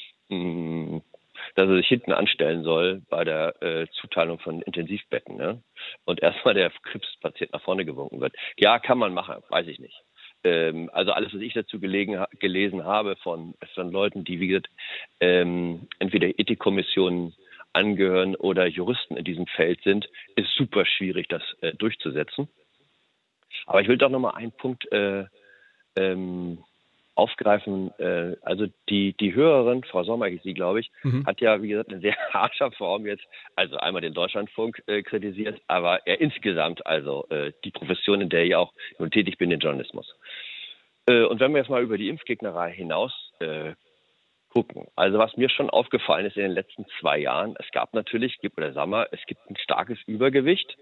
mh, dass er sich hinten anstellen soll bei der äh, Zuteilung von Intensivbetten, ne? Und erstmal der Krebspatient nach vorne gewunken wird. Ja, kann man machen, weiß ich nicht. Ähm, also alles, was ich dazu gelegen, gelesen habe von, von Leuten, die, wie gesagt, ähm, entweder Ethikkommissionen angehören oder Juristen in diesem Feld sind, ist super schwierig, das äh, durchzusetzen. Aber ich will doch nochmal einen Punkt äh, Ähm, aufgreifen. Äh, also die, die Hörerin, Frau Sommer, sie glaube ich, mhm. hat ja, wie gesagt, in sehr harscher Form jetzt, also einmal den Deutschlandfunk äh, kritisiert, aber eher insgesamt, also äh, die Profession, in der ich auch nun tätig bin, den Journalismus. Äh, und wenn wir jetzt mal über die Impfgegnerei hinaus äh, gucken, also was mir schon aufgefallen ist in den letzten zwei Jahren, es gab natürlich, oder sagen wir, es gibt ein starkes Übergewicht,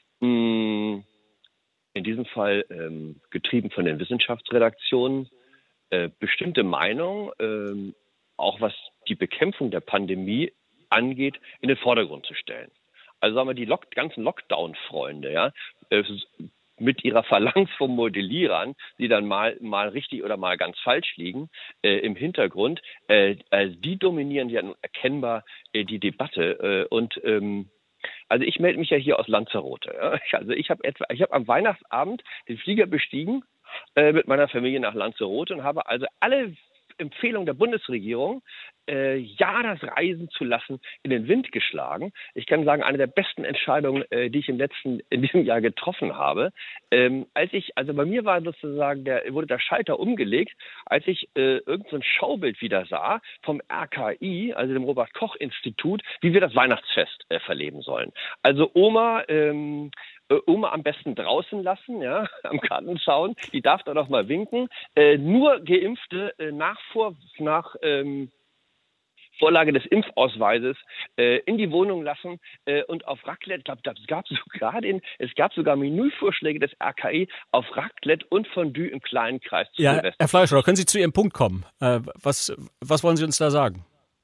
mh, in diesem Fall ähm, getrieben von den Wissenschaftsredaktionen, äh, bestimmte Meinungen, ähm, auch was die Bekämpfung der Pandemie angeht, in den Vordergrund zu stellen. Also sagen wir, die Lock- ganzen Lockdown-Freunde, ja, äh, mit ihrer Phalanx von Modellierern, die dann mal, mal richtig oder mal ganz falsch liegen, äh, im Hintergrund, äh, äh, die dominieren ja erkennbar äh, die Debatte äh, und ähm, Also ich melde mich ja hier aus Lanzarote. Ja. Also ich habe etwa, ich habe am Weihnachtsabend den Flieger bestiegen äh, mit meiner Familie nach Lanzarote und habe also alle Empfehlungen der Bundesregierung, äh, ja, das Reisen zu lassen, in den Wind geschlagen. Ich kann sagen, eine der besten Entscheidungen, äh, die ich im letzten, in diesem Jahr getroffen habe. Ähm, als ich, also bei mir war sozusagen, der, wurde der Schalter umgelegt, als ich äh, irgend so ein Schaubild wieder sah vom R K I, also dem Robert-Koch-Institut, wie wir das Weihnachtsfest äh, verleben sollen. Also Oma, ähm, Oma am besten draußen lassen, ja, am Gartenzaun. Die darf da noch mal winken. Äh, nur Geimpfte äh, nach, Vor, nach ähm, Vorlage des Impfausweises äh, in die Wohnung lassen äh, und auf Raclette, ich glaube, es gab sogar den, es gab sogar Menüvorschläge des R K I auf Raclette und Fondue im kleinen Kreis zu Ja, Silvester. Herr Fleischer, können Sie zu Ihrem Punkt kommen? Äh, was, was wollen Sie uns da sagen?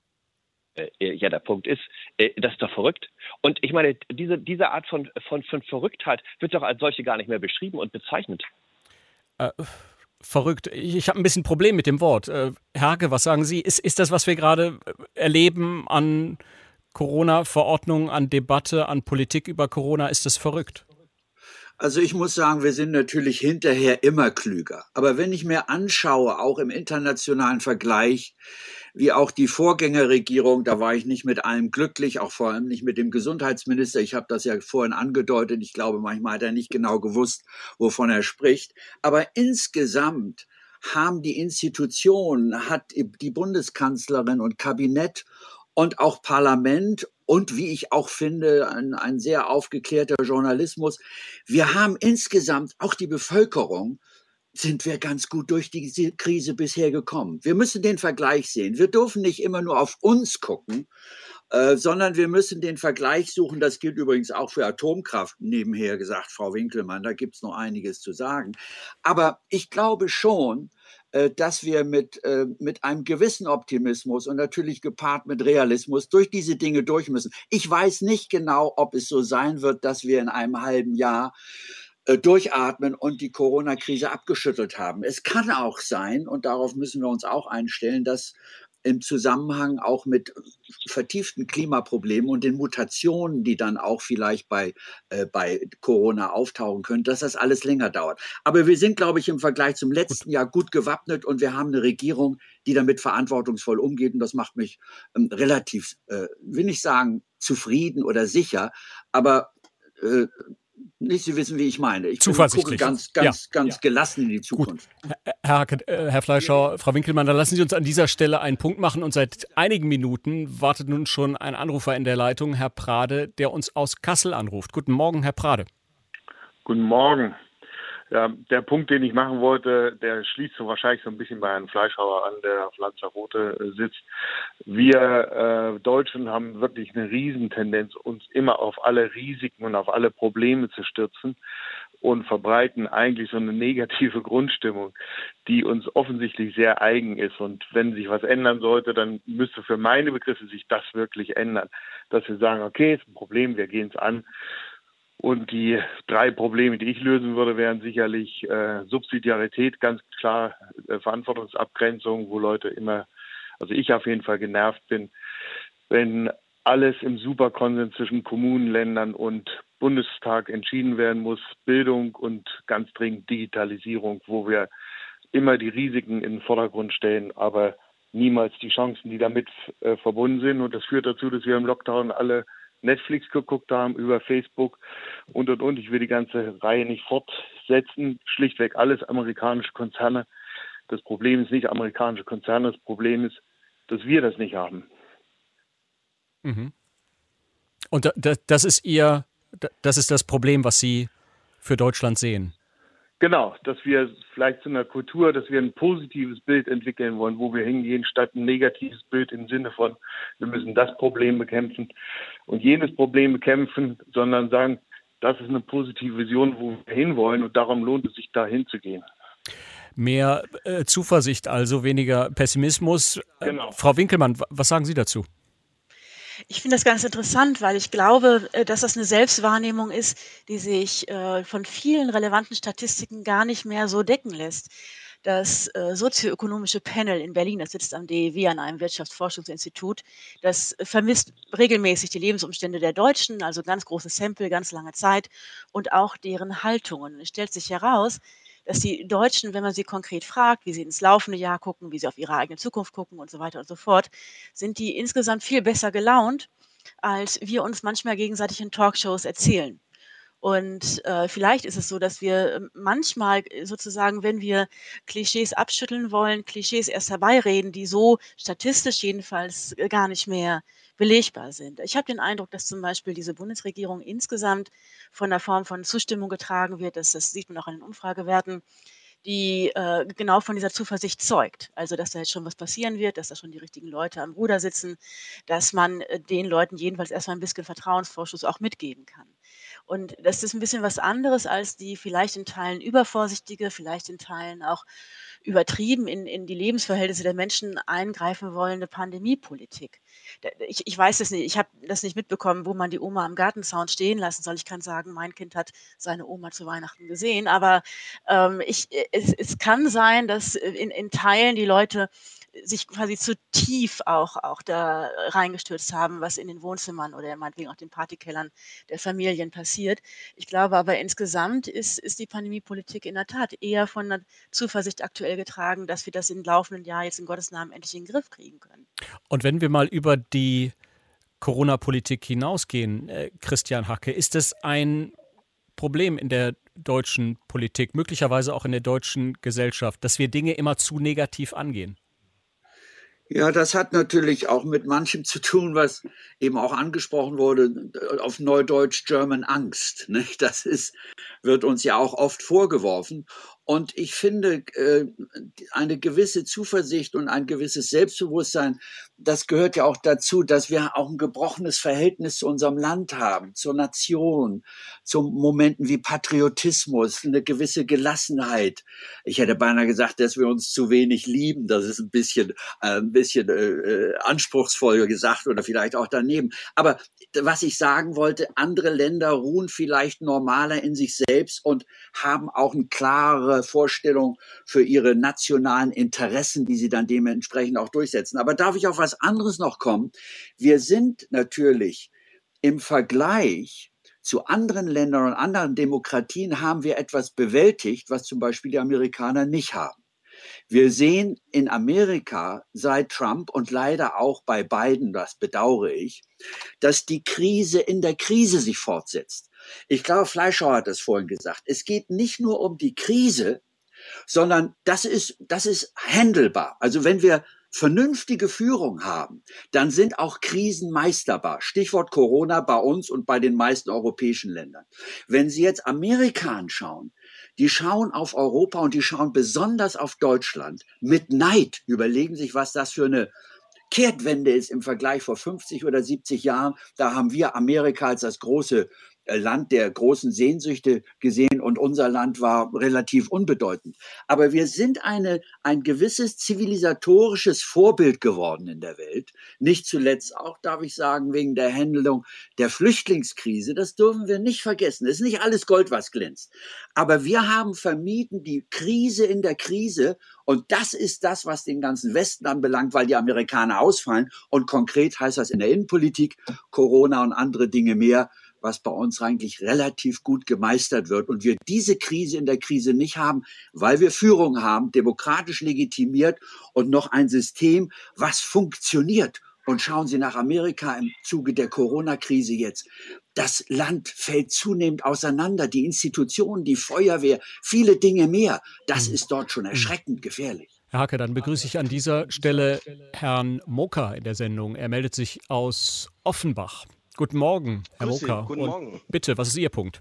Ja, der Punkt ist, das ist doch verrückt. Und ich meine, diese, diese Art von, von, von Verrücktheit wird doch als solche gar nicht mehr beschrieben und bezeichnet. Äh, verrückt. Ich, ich habe ein bisschen Problem mit dem Wort. Äh, Herge, was sagen Sie? Ist, ist das, was wir gerade erleben an Corona-Verordnungen, an Debatte, an Politik über Corona, ist das verrückt? Also ich muss sagen, wir sind natürlich hinterher immer klüger. Aber wenn ich mir anschaue, auch im internationalen Vergleich, wie auch die Vorgängerregierung, da war ich nicht mit allem glücklich, auch vor allem nicht mit dem Gesundheitsminister. Ich habe das ja vorhin angedeutet. Ich glaube, manchmal hat er nicht genau gewusst, wovon er spricht. Aber insgesamt haben die Institutionen, hat die Bundeskanzlerin und Kabinett und auch Parlament und, wie ich auch finde, ein, ein sehr aufgeklärter Journalismus. Wir haben insgesamt, auch die Bevölkerung, sind wir ganz gut durch diese Krise bisher gekommen. Wir müssen den Vergleich sehen. Wir dürfen nicht immer nur auf uns gucken, äh, sondern wir müssen den Vergleich suchen. Das gilt übrigens auch für Atomkraft, nebenher gesagt, Frau Winkelmann, da gibt es noch einiges zu sagen. Aber ich glaube schon, äh, dass wir mit, äh, mit einem gewissen Optimismus und natürlich gepaart mit Realismus durch diese Dinge durch müssen. Ich weiß nicht genau, ob es so sein wird, dass wir in einem halben Jahr durchatmen und die Corona-Krise abgeschüttelt haben. Es kann auch sein, und darauf müssen wir uns auch einstellen, dass im Zusammenhang auch mit vertieften Klimaproblemen und den Mutationen, die dann auch vielleicht bei, äh, bei Corona auftauchen können, dass das alles länger dauert. Aber wir sind, glaube ich, im Vergleich zum letzten Jahr gut gewappnet und wir haben eine Regierung, die damit verantwortungsvoll umgeht. Und das macht mich ähm, relativ, äh, will nicht sagen zufrieden oder sicher, aber äh, nicht, Sie wissen, wie ich meine. Ich Zuversichtlich. gucke ganz, ganz, ja, ganz ja. gelassen in die Zukunft. Gut. Herr, Hake, äh, Herr Fleischhauer, Frau Winkelmann, dann lassen Sie uns an dieser Stelle einen Punkt machen. Und seit einigen Minuten wartet nun schon ein Anrufer in der Leitung, Herr Prade, der uns aus Kassel anruft. Guten Morgen, Herr Prade. Guten Morgen. Ja, der Punkt, den ich machen wollte, der schließt so wahrscheinlich so ein bisschen bei Herrn Fleischhauer an, der auf Lanzarote äh, sitzt. Wir äh, Deutschen haben wirklich eine Riesentendenz, uns immer auf alle Risiken und auf alle Probleme zu stürzen und verbreiten eigentlich so eine negative Grundstimmung, die uns offensichtlich sehr eigen ist. Und wenn sich was ändern sollte, dann müsste für meine Begriffe sich das wirklich ändern. Dass wir sagen, okay, ist ein Problem, wir gehen es an. Und die drei Probleme, die ich lösen würde, wären sicherlich äh, Subsidiarität, ganz klar äh, Verantwortungsabgrenzung, wo Leute immer, also ich auf jeden Fall genervt bin, wenn alles im Superkonsens zwischen Kommunen, Ländern und Bundestag entschieden werden muss, Bildung und ganz dringend Digitalisierung, wo wir immer die Risiken in den Vordergrund stellen, aber niemals die Chancen, die damit äh, verbunden sind. Und das führt dazu, dass wir im Lockdown alle Netflix geguckt haben, über Facebook und, und, und. Ich will die ganze Reihe nicht fortsetzen. Schlichtweg alles amerikanische Konzerne. Das Problem ist nicht amerikanische Konzerne, das Problem ist, dass wir das nicht haben. Mhm. Und das ist Ihr, das ist das Problem, was Sie für Deutschland sehen? Genau, dass wir vielleicht zu einer Kultur, dass wir ein positives Bild entwickeln wollen, wo wir hingehen, statt ein negatives Bild im Sinne von, wir müssen das Problem bekämpfen und jenes Problem bekämpfen, sondern sagen, das ist eine positive Vision, wo wir hinwollen und darum lohnt es sich, da hinzugehen. Mehr äh, Zuversicht, also weniger Pessimismus. Genau. Äh, Frau Winkelmann, was sagen Sie dazu? Ich finde das ganz interessant, weil ich glaube, dass das eine Selbstwahrnehmung ist, die sich äh, von vielen relevanten Statistiken gar nicht mehr so decken lässt. Das äh, sozioökonomische Panel in Berlin, das sitzt am D E W, an einem Wirtschaftsforschungsinstitut, das vermisst regelmäßig die Lebensumstände der Deutschen, also ganz großes Sample, ganz lange Zeit und auch deren Haltungen. Es stellt sich heraus, dass die Deutschen, wenn man sie konkret fragt, wie sie ins laufende Jahr gucken, wie sie auf ihre eigene Zukunft gucken und so weiter und so fort, sind die insgesamt viel besser gelaunt, als wir uns manchmal gegenseitig in Talkshows erzählen. Und äh, vielleicht ist es so, dass wir manchmal sozusagen, wenn wir Klischees abschütteln wollen, Klischees erst herbeireden, die so statistisch jedenfalls gar nicht mehr belegbar sind. Ich habe den Eindruck, dass zum Beispiel diese Bundesregierung insgesamt von einer Form von Zustimmung getragen wird, das, das sieht man auch an den Umfragewerten, die äh, genau von dieser Zuversicht zeugt. Also, dass da jetzt schon was passieren wird, dass da schon die richtigen Leute am Ruder sitzen, dass man äh, den Leuten jedenfalls erstmal ein bisschen Vertrauensvorschuss auch mitgeben kann. Und das ist ein bisschen was anderes als die vielleicht in Teilen übervorsichtige, vielleicht in Teilen auch übertrieben in, in die Lebensverhältnisse der Menschen eingreifen wollende Pandemiepolitik. Ich, ich weiß es nicht, ich habe das nicht mitbekommen, wo man die Oma am Gartenzaun stehen lassen soll. Ich kann sagen, mein Kind hat seine Oma zu Weihnachten gesehen, aber ähm, ich, es, es kann sein, dass in, in Teilen die Leute sich quasi zu tief auch, auch da reingestürzt haben, was in den Wohnzimmern oder meinetwegen auch den Partykellern der Familien passiert. Ich glaube aber insgesamt ist, ist die Pandemiepolitik in der Tat eher von der Zuversicht aktuell getragen, dass wir das im laufenden Jahr jetzt in Gottes Namen endlich in den Griff kriegen können. Und wenn wir mal über die Corona-Politik hinausgehen, äh, Christian Hake, ist es ein Problem in der deutschen Politik, möglicherweise auch in der deutschen Gesellschaft, dass wir Dinge immer zu negativ angehen? Ja, das hat natürlich auch mit manchem zu tun, was eben auch angesprochen wurde, auf Neudeutsch German Angst. Nicht? Das ist, wird uns ja auch oft vorgeworfen. Und ich finde, äh, eine gewisse Zuversicht und ein gewisses Selbstbewusstsein, das gehört ja auch dazu, dass wir auch ein gebrochenes Verhältnis zu unserem Land haben, zur Nation, zu Momenten wie Patriotismus, eine gewisse Gelassenheit. Ich hätte beinahe gesagt, dass wir uns zu wenig lieben. Das ist ein bisschen, äh, ein bisschen äh, anspruchsvoll gesagt oder vielleicht auch daneben. Aber was ich sagen wollte, andere Länder ruhen vielleicht normaler in sich selbst und haben auch eine klare Vorstellung für ihre nationalen Interessen, die sie dann dementsprechend auch durchsetzen. Aber darf ich auf was anderes noch kommen? Wir sind natürlich im Vergleich zu anderen Ländern und anderen Demokratien haben wir etwas bewältigt, was zum Beispiel die Amerikaner nicht haben. Wir sehen in Amerika seit Trump und leider auch bei Biden, das bedauere ich, dass die Krise in der Krise sich fortsetzt. Ich glaube, Fleischhauer hat es vorhin gesagt. Es geht nicht nur um die Krise, sondern das ist, das ist handelbar. Also wenn wir vernünftige Führung haben, dann sind auch Krisen meisterbar. Stichwort Corona bei uns und bei den meisten europäischen Ländern. Wenn Sie jetzt Amerika anschauen, die schauen auf Europa und die schauen besonders auf Deutschland mit Neid, überlegen sich, was das für eine Kehrtwende ist im Vergleich vor fünfzig oder siebzig Jahren. Da haben wir Amerika als das große Land der großen Sehnsüchte gesehen und unser Land war relativ unbedeutend. Aber wir sind eine, ein gewisses zivilisatorisches Vorbild geworden in der Welt. Nicht zuletzt auch, darf ich sagen, wegen der Handlung der Flüchtlingskrise. Das dürfen wir nicht vergessen. Es ist nicht alles Gold, was glänzt. Aber wir haben vermieden die Krise in der Krise. Und das ist das, was den ganzen Westen anbelangt, weil die Amerikaner ausfallen. Und konkret heißt das in der Innenpolitik, Corona und andere Dinge mehr, was bei uns eigentlich relativ gut gemeistert wird. Und wir diese Krise in der Krise nicht haben, weil wir Führung haben, demokratisch legitimiert und noch ein System, was funktioniert. Und schauen Sie nach Amerika im Zuge der Corona-Krise jetzt. Das Land fällt zunehmend auseinander. Die Institutionen, die Feuerwehr, viele Dinge mehr. Das ist dort schon erschreckend gefährlich. Herr Hacke, dann begrüße ich an dieser Stelle Herrn Moka in der Sendung. Er meldet sich aus Offenbach. Guten Morgen, Herr Grüß Sie, Moka. guten Und Morgen. bitte, was ist Ihr Punkt?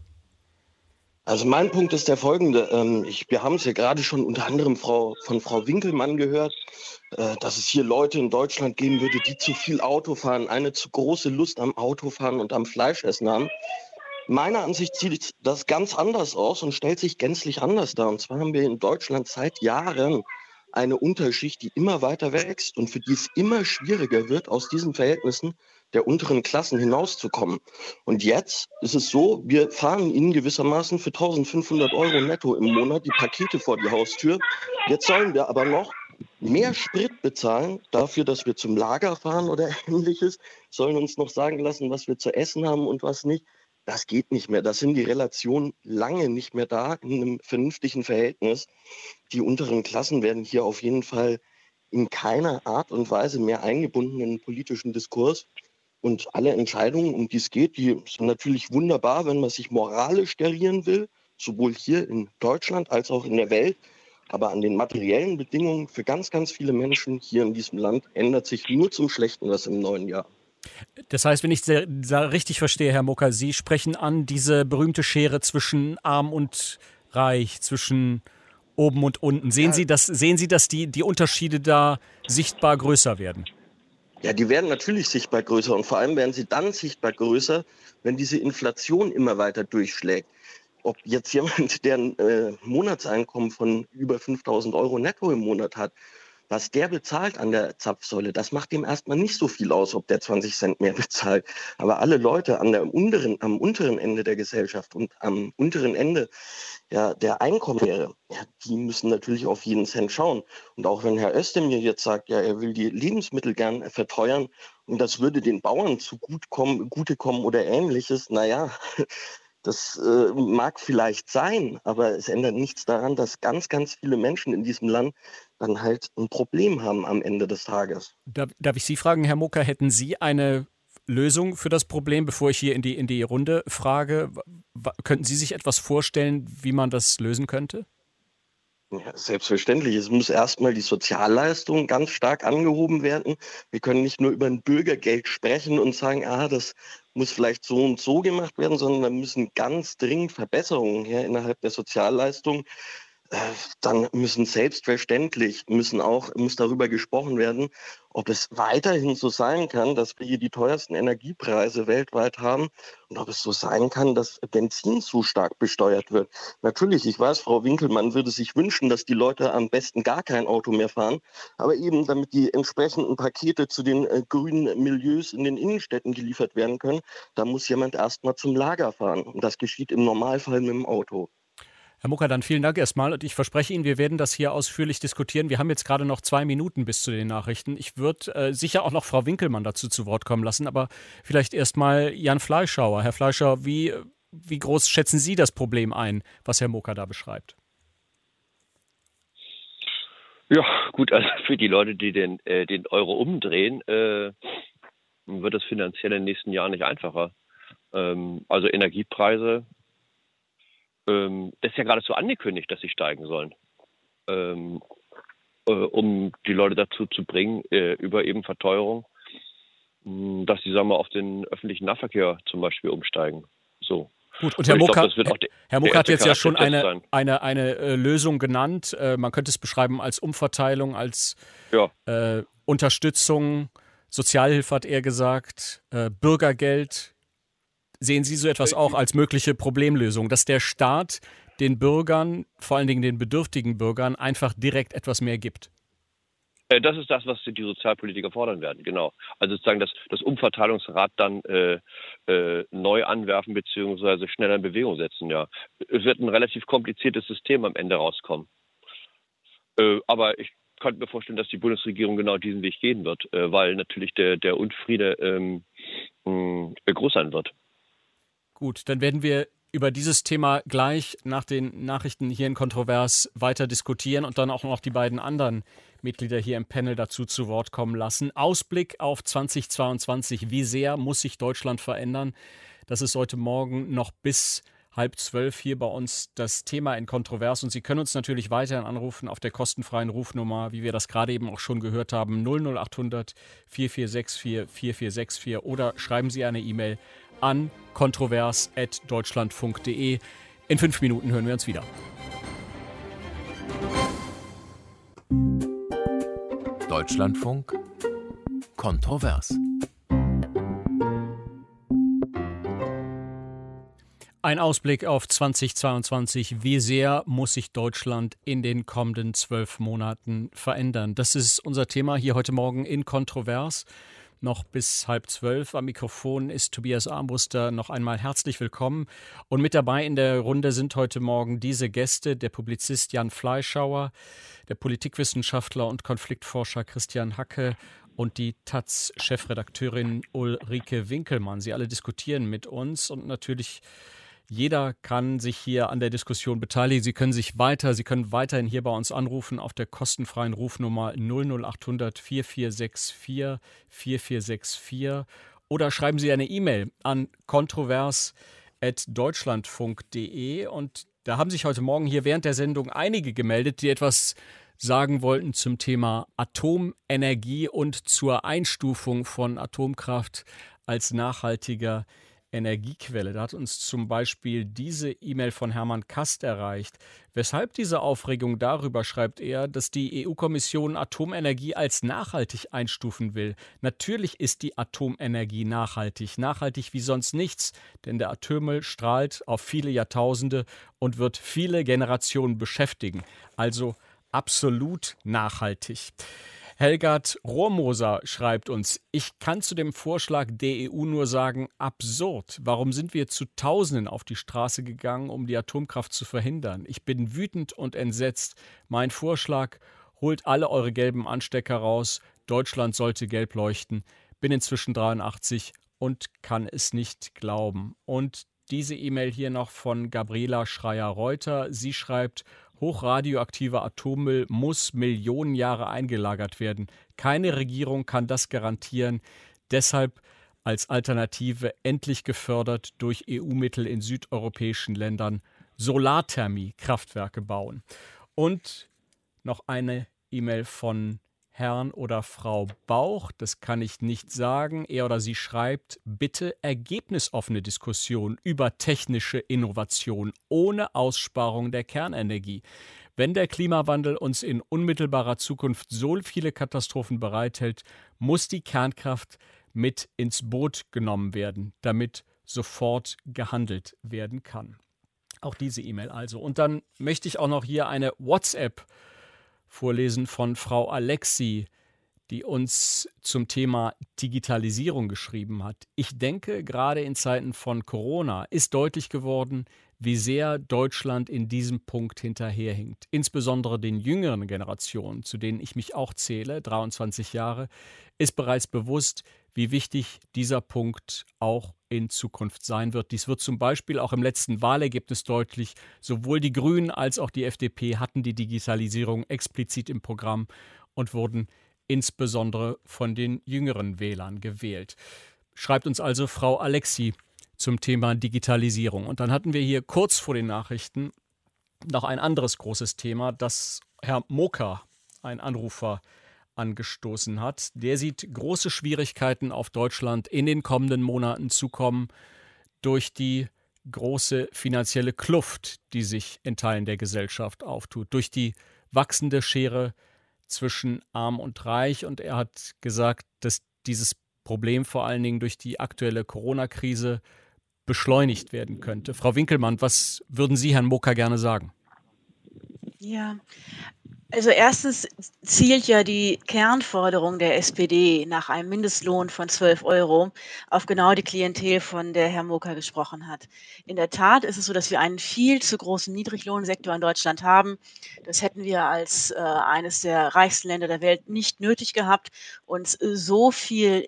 Also mein Punkt ist der folgende. Ähm, ich, wir haben es ja gerade schon unter anderem Frau, von Frau Winkelmann gehört, äh, dass es hier Leute in Deutschland geben würde, die zu viel Auto fahren, eine zu große Lust am Autofahren und am Fleischessen haben. Meiner Ansicht sieht das ganz anders aus und stellt sich gänzlich anders dar. Und zwar haben wir in Deutschland seit Jahren eine Unterschicht, die immer weiter wächst und für die es immer schwieriger wird, aus diesen Verhältnissen der unteren Klassen hinauszukommen. Und jetzt ist es so, wir fahren ihnen gewissermaßen für eintausendfünfhundert Euro netto im Monat die Pakete vor die Haustür. Jetzt sollen wir aber noch mehr Sprit bezahlen dafür, dass wir zum Lager fahren oder ähnliches, sollen uns noch sagen lassen, was wir zu essen haben und was nicht. Das geht nicht mehr. Das sind die Relationen lange nicht mehr da in einem vernünftigen Verhältnis. Die unteren Klassen werden hier auf jeden Fall in keiner Art und Weise mehr eingebunden in den politischen Diskurs. Und alle Entscheidungen, um die es geht, die sind natürlich wunderbar, wenn man sich moralisch gerieren will, sowohl hier in Deutschland als auch in der Welt. Aber an den materiellen Bedingungen für ganz, ganz viele Menschen hier in diesem Land ändert sich nur zum Schlechten was im neuen Jahr. Das heißt, wenn ich sehr, sehr richtig verstehe, Herr Moka, Sie sprechen an diese berühmte Schere zwischen arm und reich, zwischen oben und unten. Sehen Ja. Sie, dass, sehen Sie, dass die, die Unterschiede da sichtbar größer werden? Ja, die werden natürlich sichtbar größer und vor allem werden sie dann sichtbar größer, wenn diese Inflation immer weiter durchschlägt. Ob jetzt jemand, der ein äh, Monatseinkommen von über fünftausend Euro netto im Monat hat, was der bezahlt an der Zapfsäule, das macht ihm erstmal nicht so viel aus, ob der zwanzig Cent mehr bezahlt. Aber alle Leute an der unteren, am unteren Ende der Gesellschaft und am unteren Ende ja, der Einkommenslehre, ja, die müssen natürlich auf jeden Cent schauen. Und auch wenn Herr Özdemir jetzt sagt, ja, er will die Lebensmittel gern verteuern und das würde den Bauern zugutekommen oder ähnliches, naja, das äh, mag vielleicht sein, aber es ändert nichts daran, dass ganz, ganz viele Menschen in diesem Land dann halt ein Problem haben am Ende des Tages. Darf, darf ich Sie fragen, Herr Moka, hätten Sie eine Lösung für das Problem, bevor ich hier in die, in die Runde frage? W- Könnten Sie sich etwas vorstellen, wie man das lösen könnte? Ja, selbstverständlich. Es muss erstmal die Sozialleistung ganz stark angehoben werden. Wir können nicht nur über ein Bürgergeld sprechen und sagen, ah, das muss vielleicht so und so gemacht werden, sondern da müssen ganz dringend Verbesserungen her innerhalb der Sozialleistung. Dann müssen selbstverständlich, müssen auch, muss darüber gesprochen werden, ob es weiterhin so sein kann, dass wir hier die teuersten Energiepreise weltweit haben und ob es so sein kann, dass Benzin zu stark besteuert wird. Natürlich, ich weiß, Frau Winkelmann würde sich wünschen, dass die Leute am besten gar kein Auto mehr fahren, aber eben damit die entsprechenden Pakete zu den äh, grünen Milieus in den Innenstädten geliefert werden können, da muss jemand erstmal zum Lager fahren und das geschieht im Normalfall mit dem Auto. Herr Mucker, dann vielen Dank erstmal und ich verspreche Ihnen, wir werden das hier ausführlich diskutieren. Wir haben jetzt gerade noch zwei Minuten bis zu den Nachrichten. Ich würde äh, sicher auch noch Frau Winkelmann dazu zu Wort kommen lassen, aber vielleicht erstmal Jan Fleischhauer. Herr Fleischhauer, wie, wie groß schätzen Sie das Problem ein, was Herr Mucker da beschreibt? Ja, gut, also für die Leute, die den, äh, den Euro umdrehen, äh, wird es finanziell in den nächsten Jahren nicht einfacher. Ähm, also Energiepreise, Ähm, das ist ja geradezu angekündigt, dass sie steigen sollen, ähm, äh, um die Leute dazu zu bringen, äh, über eben Verteuerung, mh, dass sie, sagen wir, auf den öffentlichen Nahverkehr zum Beispiel umsteigen. So. Gut, und Herr Mucker, Herr Mucker hat jetzt ja schon eine, eine, eine, eine äh, Lösung genannt. Äh, man könnte es beschreiben als Umverteilung, als ja. äh, Unterstützung, Sozialhilfe hat er gesagt, äh, Bürgergeld. Sehen Sie so etwas auch als mögliche Problemlösung, dass der Staat den Bürgern, vor allen Dingen den bedürftigen Bürgern, einfach direkt etwas mehr gibt? Das ist das, was die Sozialpolitiker fordern werden, genau. Also sozusagen das, das Umverteilungsrad dann äh, äh, neu anwerfen bzw. schneller in Bewegung setzen, ja. Es wird ein relativ kompliziertes System am Ende rauskommen. Äh, aber ich könnte mir vorstellen, dass die Bundesregierung genau diesen Weg gehen wird, äh, weil natürlich der, der Unfriede ähm, mh, groß sein wird. Gut, dann werden wir über dieses Thema gleich nach den Nachrichten hier in Kontrovers weiter diskutieren und dann auch noch die beiden anderen Mitglieder hier im Panel dazu zu Wort kommen lassen. Ausblick auf zweitausendzweiundzwanzig. Wie sehr muss sich Deutschland verändern? Das ist heute Morgen noch bis halb zwölf hier bei uns das Thema in Kontrovers. Und Sie können uns natürlich weiterhin anrufen auf der kostenfreien Rufnummer, wie wir das gerade eben auch schon gehört haben, null null acht hundert vier vier sechs vier vier vier sechs vier oder schreiben Sie eine E-Mail an kontrovers at deutschlandfunk punkt de. In fünf Minuten hören wir uns wieder. Deutschlandfunk Kontrovers. Ein Ausblick auf zweitausendzweiundzwanzig. Wie sehr muss sich Deutschland in den kommenden zwölf Monaten verändern? Das ist unser Thema hier heute Morgen in Kontrovers. Noch bis halb zwölf. Am Mikrofon ist Tobias Armbruster. Noch einmal herzlich willkommen. Und mit dabei in der Runde sind heute Morgen diese Gäste: der Publizist Jan Fleischhauer, der Politikwissenschaftler und Konfliktforscher Christian Hacke und die Taz-Chefredakteurin Ulrike Winkelmann. Sie alle diskutieren mit uns und natürlich jeder kann sich hier an der Diskussion beteiligen. Sie können sich weiter, Sie können weiterhin hier bei uns anrufen auf der kostenfreien Rufnummer null null acht hundert vier vier sechs vier vier vier sechs vier oder schreiben Sie eine E-Mail an kontrovers at deutschlandfunk punkt de. Und da haben sich heute Morgen hier während der Sendung einige gemeldet, die etwas sagen wollten zum Thema Atomenergie und zur Einstufung von Atomkraft als nachhaltiger Energiequelle. Da hat uns zum Beispiel diese E-Mail von Hermann Kast erreicht. Weshalb diese Aufregung darüber, schreibt er, dass die E U-Kommission Atomenergie als nachhaltig einstufen will. Natürlich ist die Atomenergie nachhaltig. Nachhaltig wie sonst nichts, denn der Atommüll strahlt auf viele Jahrtausende und wird viele Generationen beschäftigen. Also absolut nachhaltig. Helgard Rohrmoser schreibt uns: Ich kann zu dem Vorschlag der E U nur sagen, absurd. Warum sind wir zu Tausenden auf die Straße gegangen, um die Atomkraft zu verhindern? Ich bin wütend und entsetzt. Mein Vorschlag: Holt alle eure gelben Anstecker raus. Deutschland sollte gelb leuchten. Bin inzwischen dreiundachtzig und kann es nicht glauben. Und diese E-Mail hier noch von Gabriela Schreier-Reuter. Sie schreibt: Hochradioaktiver Atommüll muss Millionen Jahre eingelagert werden. Keine Regierung kann das garantieren. Deshalb als Alternative endlich gefördert durch E U-Mittel in südeuropäischen Ländern Solarthermie-Kraftwerke bauen. Und noch eine E-Mail von Herrn oder Frau Bauch, das kann ich nicht sagen. Er oder sie schreibt, bitte ergebnisoffene Diskussion über technische Innovation ohne Aussparung der Kernenergie. Wenn der Klimawandel uns in unmittelbarer Zukunft so viele Katastrophen bereithält, muss die Kernkraft mit ins Boot genommen werden, damit sofort gehandelt werden kann. Auch diese E-Mail also. Und dann möchte ich auch noch hier eine WhatsApp vorlesen von Frau Alexi, die uns zum Thema Digitalisierung geschrieben hat. Ich denke, gerade in Zeiten von Corona ist deutlich geworden, wie sehr Deutschland in diesem Punkt hinterherhinkt. Insbesondere den jüngeren Generationen, zu denen ich mich auch zähle, dreiundzwanzig Jahre, ist bereits bewusst, wie wichtig dieser Punkt auch in Zukunft sein wird. Dies wird zum Beispiel auch im letzten Wahlergebnis deutlich. Sowohl die Grünen als auch die F D P hatten die Digitalisierung explizit im Programm und wurden insbesondere von den jüngeren Wählern gewählt. Schreibt uns also Frau Alexi zum Thema Digitalisierung. Und dann hatten wir hier kurz vor den Nachrichten noch ein anderes großes Thema, das Herr Moka, ein Anrufer, angestoßen hat. Der sieht große Schwierigkeiten auf Deutschland in den kommenden Monaten zukommen durch die große finanzielle Kluft, die sich in Teilen der Gesellschaft auftut, durch die wachsende Schere zwischen Arm und Reich. Und er hat gesagt, dass dieses Problem vor allen Dingen durch die aktuelle Corona-Krise beschleunigt werden könnte. Frau Winkelmann, was würden Sie Herrn Moka gerne sagen? Ja, also erstens zielt ja die Kernforderung der S P D nach einem Mindestlohn von zwölf Euro auf genau die Klientel, von der Herr Moka gesprochen hat. In der Tat ist es so, dass wir einen viel zu großen Niedriglohnsektor in Deutschland haben. Das hätten wir als äh, eines der reichsten Länder der Welt nicht nötig gehabt, uns so viel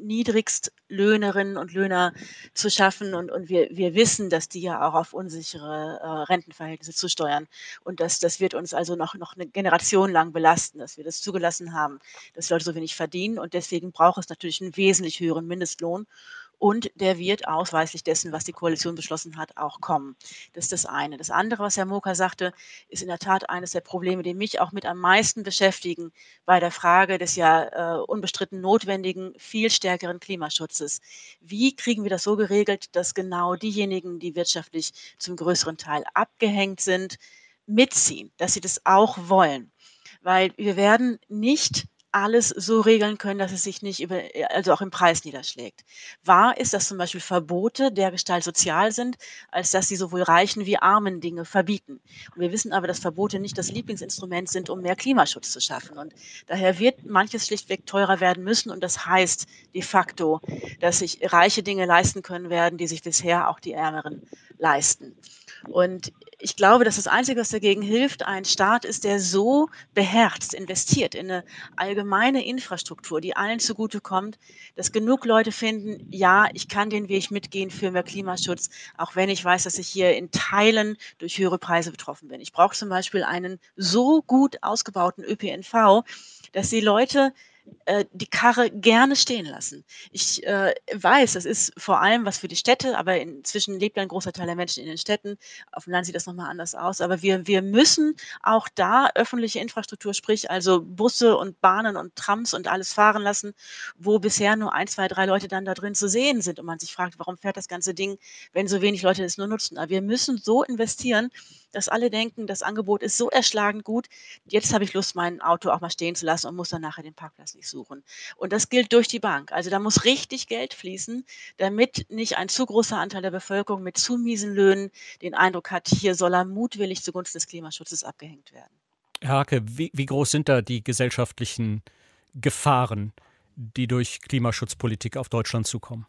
Niedrigstlöhnerinnen und Löhner zu schaffen. Und, und wir, wir wissen, dass die ja auch auf unsichere äh, Rentenverhältnisse zusteuern. Und das, das wird uns also noch, noch eine Generation lang belasten, dass wir das zugelassen haben, dass Leute so wenig verdienen. Und deswegen braucht es natürlich einen wesentlich höheren Mindestlohn. Und der wird ausweislich dessen, was die Koalition beschlossen hat, auch kommen. Das ist das eine. Das andere, was Herr Moka sagte, ist in der Tat eines der Probleme, die mich auch mit am meisten beschäftigen bei der Frage des ja äh, unbestritten notwendigen, viel stärkeren Klimaschutzes. Wie kriegen wir das so geregelt, dass genau diejenigen, die wirtschaftlich zum größeren Teil abgehängt sind, mitziehen, dass sie das auch wollen? Weil wir werden nicht alles so regeln können, dass es sich nicht über, also auch im Preis niederschlägt. Wahr ist, dass zum Beispiel Verbote dergestalt sozial sind, als dass sie sowohl reichen wie armen Dinge verbieten. Und wir wissen aber, dass Verbote nicht das Lieblingsinstrument sind, um mehr Klimaschutz zu schaffen. Und daher wird manches schlichtweg teurer werden müssen. Und das heißt de facto, dass sich reiche Dinge leisten können werden, die sich bisher auch die Ärmeren leisten. Und ich glaube, dass das Einzige, was dagegen hilft, ein Staat ist, der so beherzt investiert in eine allgemeine Infrastruktur, die allen zugutekommt, dass genug Leute finden, ja, ich kann den Weg mitgehen für mehr Klimaschutz, auch wenn ich weiß, dass ich hier in Teilen durch höhere Preise betroffen bin. Ich brauche zum Beispiel einen so gut ausgebauten Ö P N V, dass die Leute äh, die Karre gerne stehen lassen. Ich äh, weiß, das ist vor allem was für die Städte, aber inzwischen lebt ein großer Teil der Menschen in den Städten. Auf dem Land sieht das nochmal anders aus. Aber wir, wir müssen auch da öffentliche Infrastruktur, sprich also Busse und Bahnen und Trams und alles fahren lassen, wo bisher nur ein, zwei, drei Leute dann da drin zu sehen sind und man sich fragt, warum fährt das ganze Ding, wenn so wenig Leute es nur nutzen. Aber wir müssen so investieren, dass alle denken, das Angebot ist so erschlagend gut, jetzt habe ich Lust, mein Auto auch mal stehen zu lassen und muss dann nachher den Parkplatz nicht suchen. Und das gilt durch die Bank. Also da muss richtig Geld fließen, damit nicht ein zu großer Anteil der Bevölkerung mit zu miesen Löhnen den Eindruck hat, hier soll er mutwillig zugunsten des Klimaschutzes abgehängt werden. Herr Hake, wie, wie groß sind da die gesellschaftlichen Gefahren, die durch Klimaschutzpolitik auf Deutschland zukommen?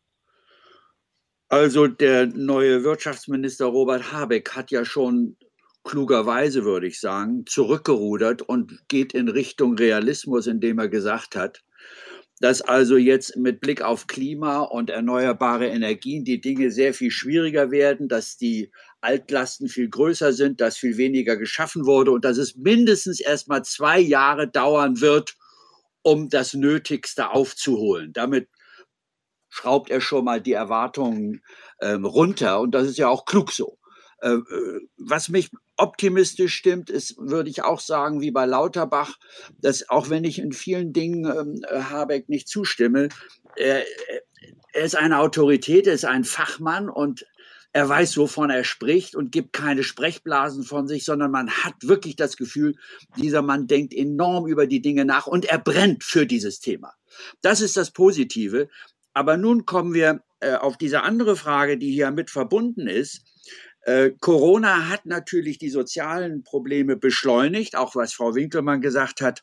Also der neue Wirtschaftsminister Robert Habeck hat ja schon klugerweise, würde ich sagen, zurückgerudert und geht in Richtung Realismus, indem er gesagt hat, dass also jetzt mit Blick auf Klima und erneuerbare Energien die Dinge sehr viel schwieriger werden, dass die Altlasten viel größer sind, dass viel weniger geschaffen wurde und dass es mindestens erst mal zwei Jahre dauern wird, um das Nötigste aufzuholen. Damit schraubt er schon mal die Erwartungen ähm, runter und das ist ja auch klug so. Äh, was mich optimistisch stimmt, ist, würde ich auch sagen, wie bei Lauterbach, dass auch wenn ich in vielen Dingen ähm, Habeck nicht zustimme, er, er ist eine Autorität, er ist ein Fachmann und er weiß, wovon er spricht und gibt keine Sprechblasen von sich, sondern man hat wirklich das Gefühl, dieser Mann denkt enorm über die Dinge nach und er brennt für dieses Thema. Das ist das Positive. Aber nun kommen wir äh, auf diese andere Frage, die hier mit verbunden ist. Äh, Corona hat natürlich die sozialen Probleme beschleunigt, auch was Frau Winkelmann gesagt hat.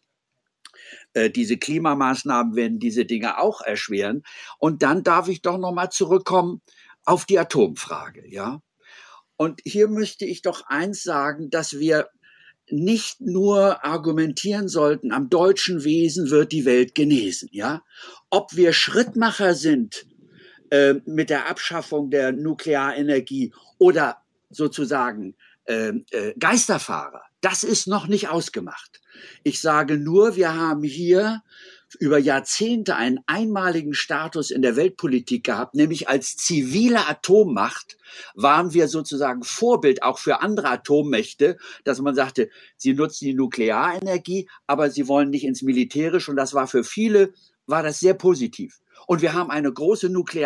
Äh, diese Klimamaßnahmen werden diese Dinge auch erschweren. Und dann darf ich doch noch mal zurückkommen auf die Atomfrage, ja. Und hier möchte ich doch eins sagen, dass wir nicht nur argumentieren sollten, am deutschen Wesen wird die Welt genesen, ja. Ob wir Schrittmacher sind äh, mit der Abschaffung der Nuklearenergie oder sozusagen äh, äh, Geisterfahrer, das ist noch nicht ausgemacht. Ich sage nur, wir haben hier über Jahrzehnte einen einmaligen Status in der Weltpolitik gehabt, nämlich als zivile Atommacht waren wir sozusagen Vorbild auch für andere Atommächte, dass man sagte, sie nutzen die Nuklearenergie, aber sie wollen nicht ins Militärische und das war für viele, war das sehr positiv. Und wir haben eine große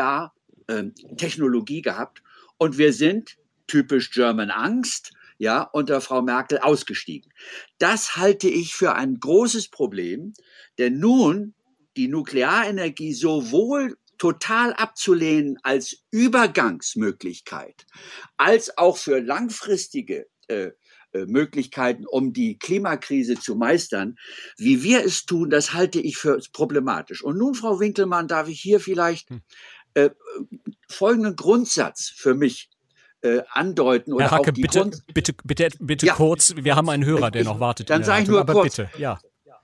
Nukleartechnologie gehabt und wir sind, typisch German Angst, ja, unter Frau Merkel ausgestiegen. Das halte ich für ein großes Problem, denn nun die Nuklearenergie sowohl total abzulehnen als Übergangsmöglichkeit, als auch für langfristige äh, äh, Möglichkeiten, um die Klimakrise zu meistern, wie wir es tun, das halte ich für problematisch. Und nun, Frau Winkelmann, darf ich hier vielleicht äh, folgenden Grundsatz für mich Äh, andeuten oder Herr Hacke, auch die bitte, Grund bitte, bitte, bitte ja. kurz. Wir haben einen Hörer, der ich, noch wartet. Dann sage ich nur aber kurz. Bitte, ja.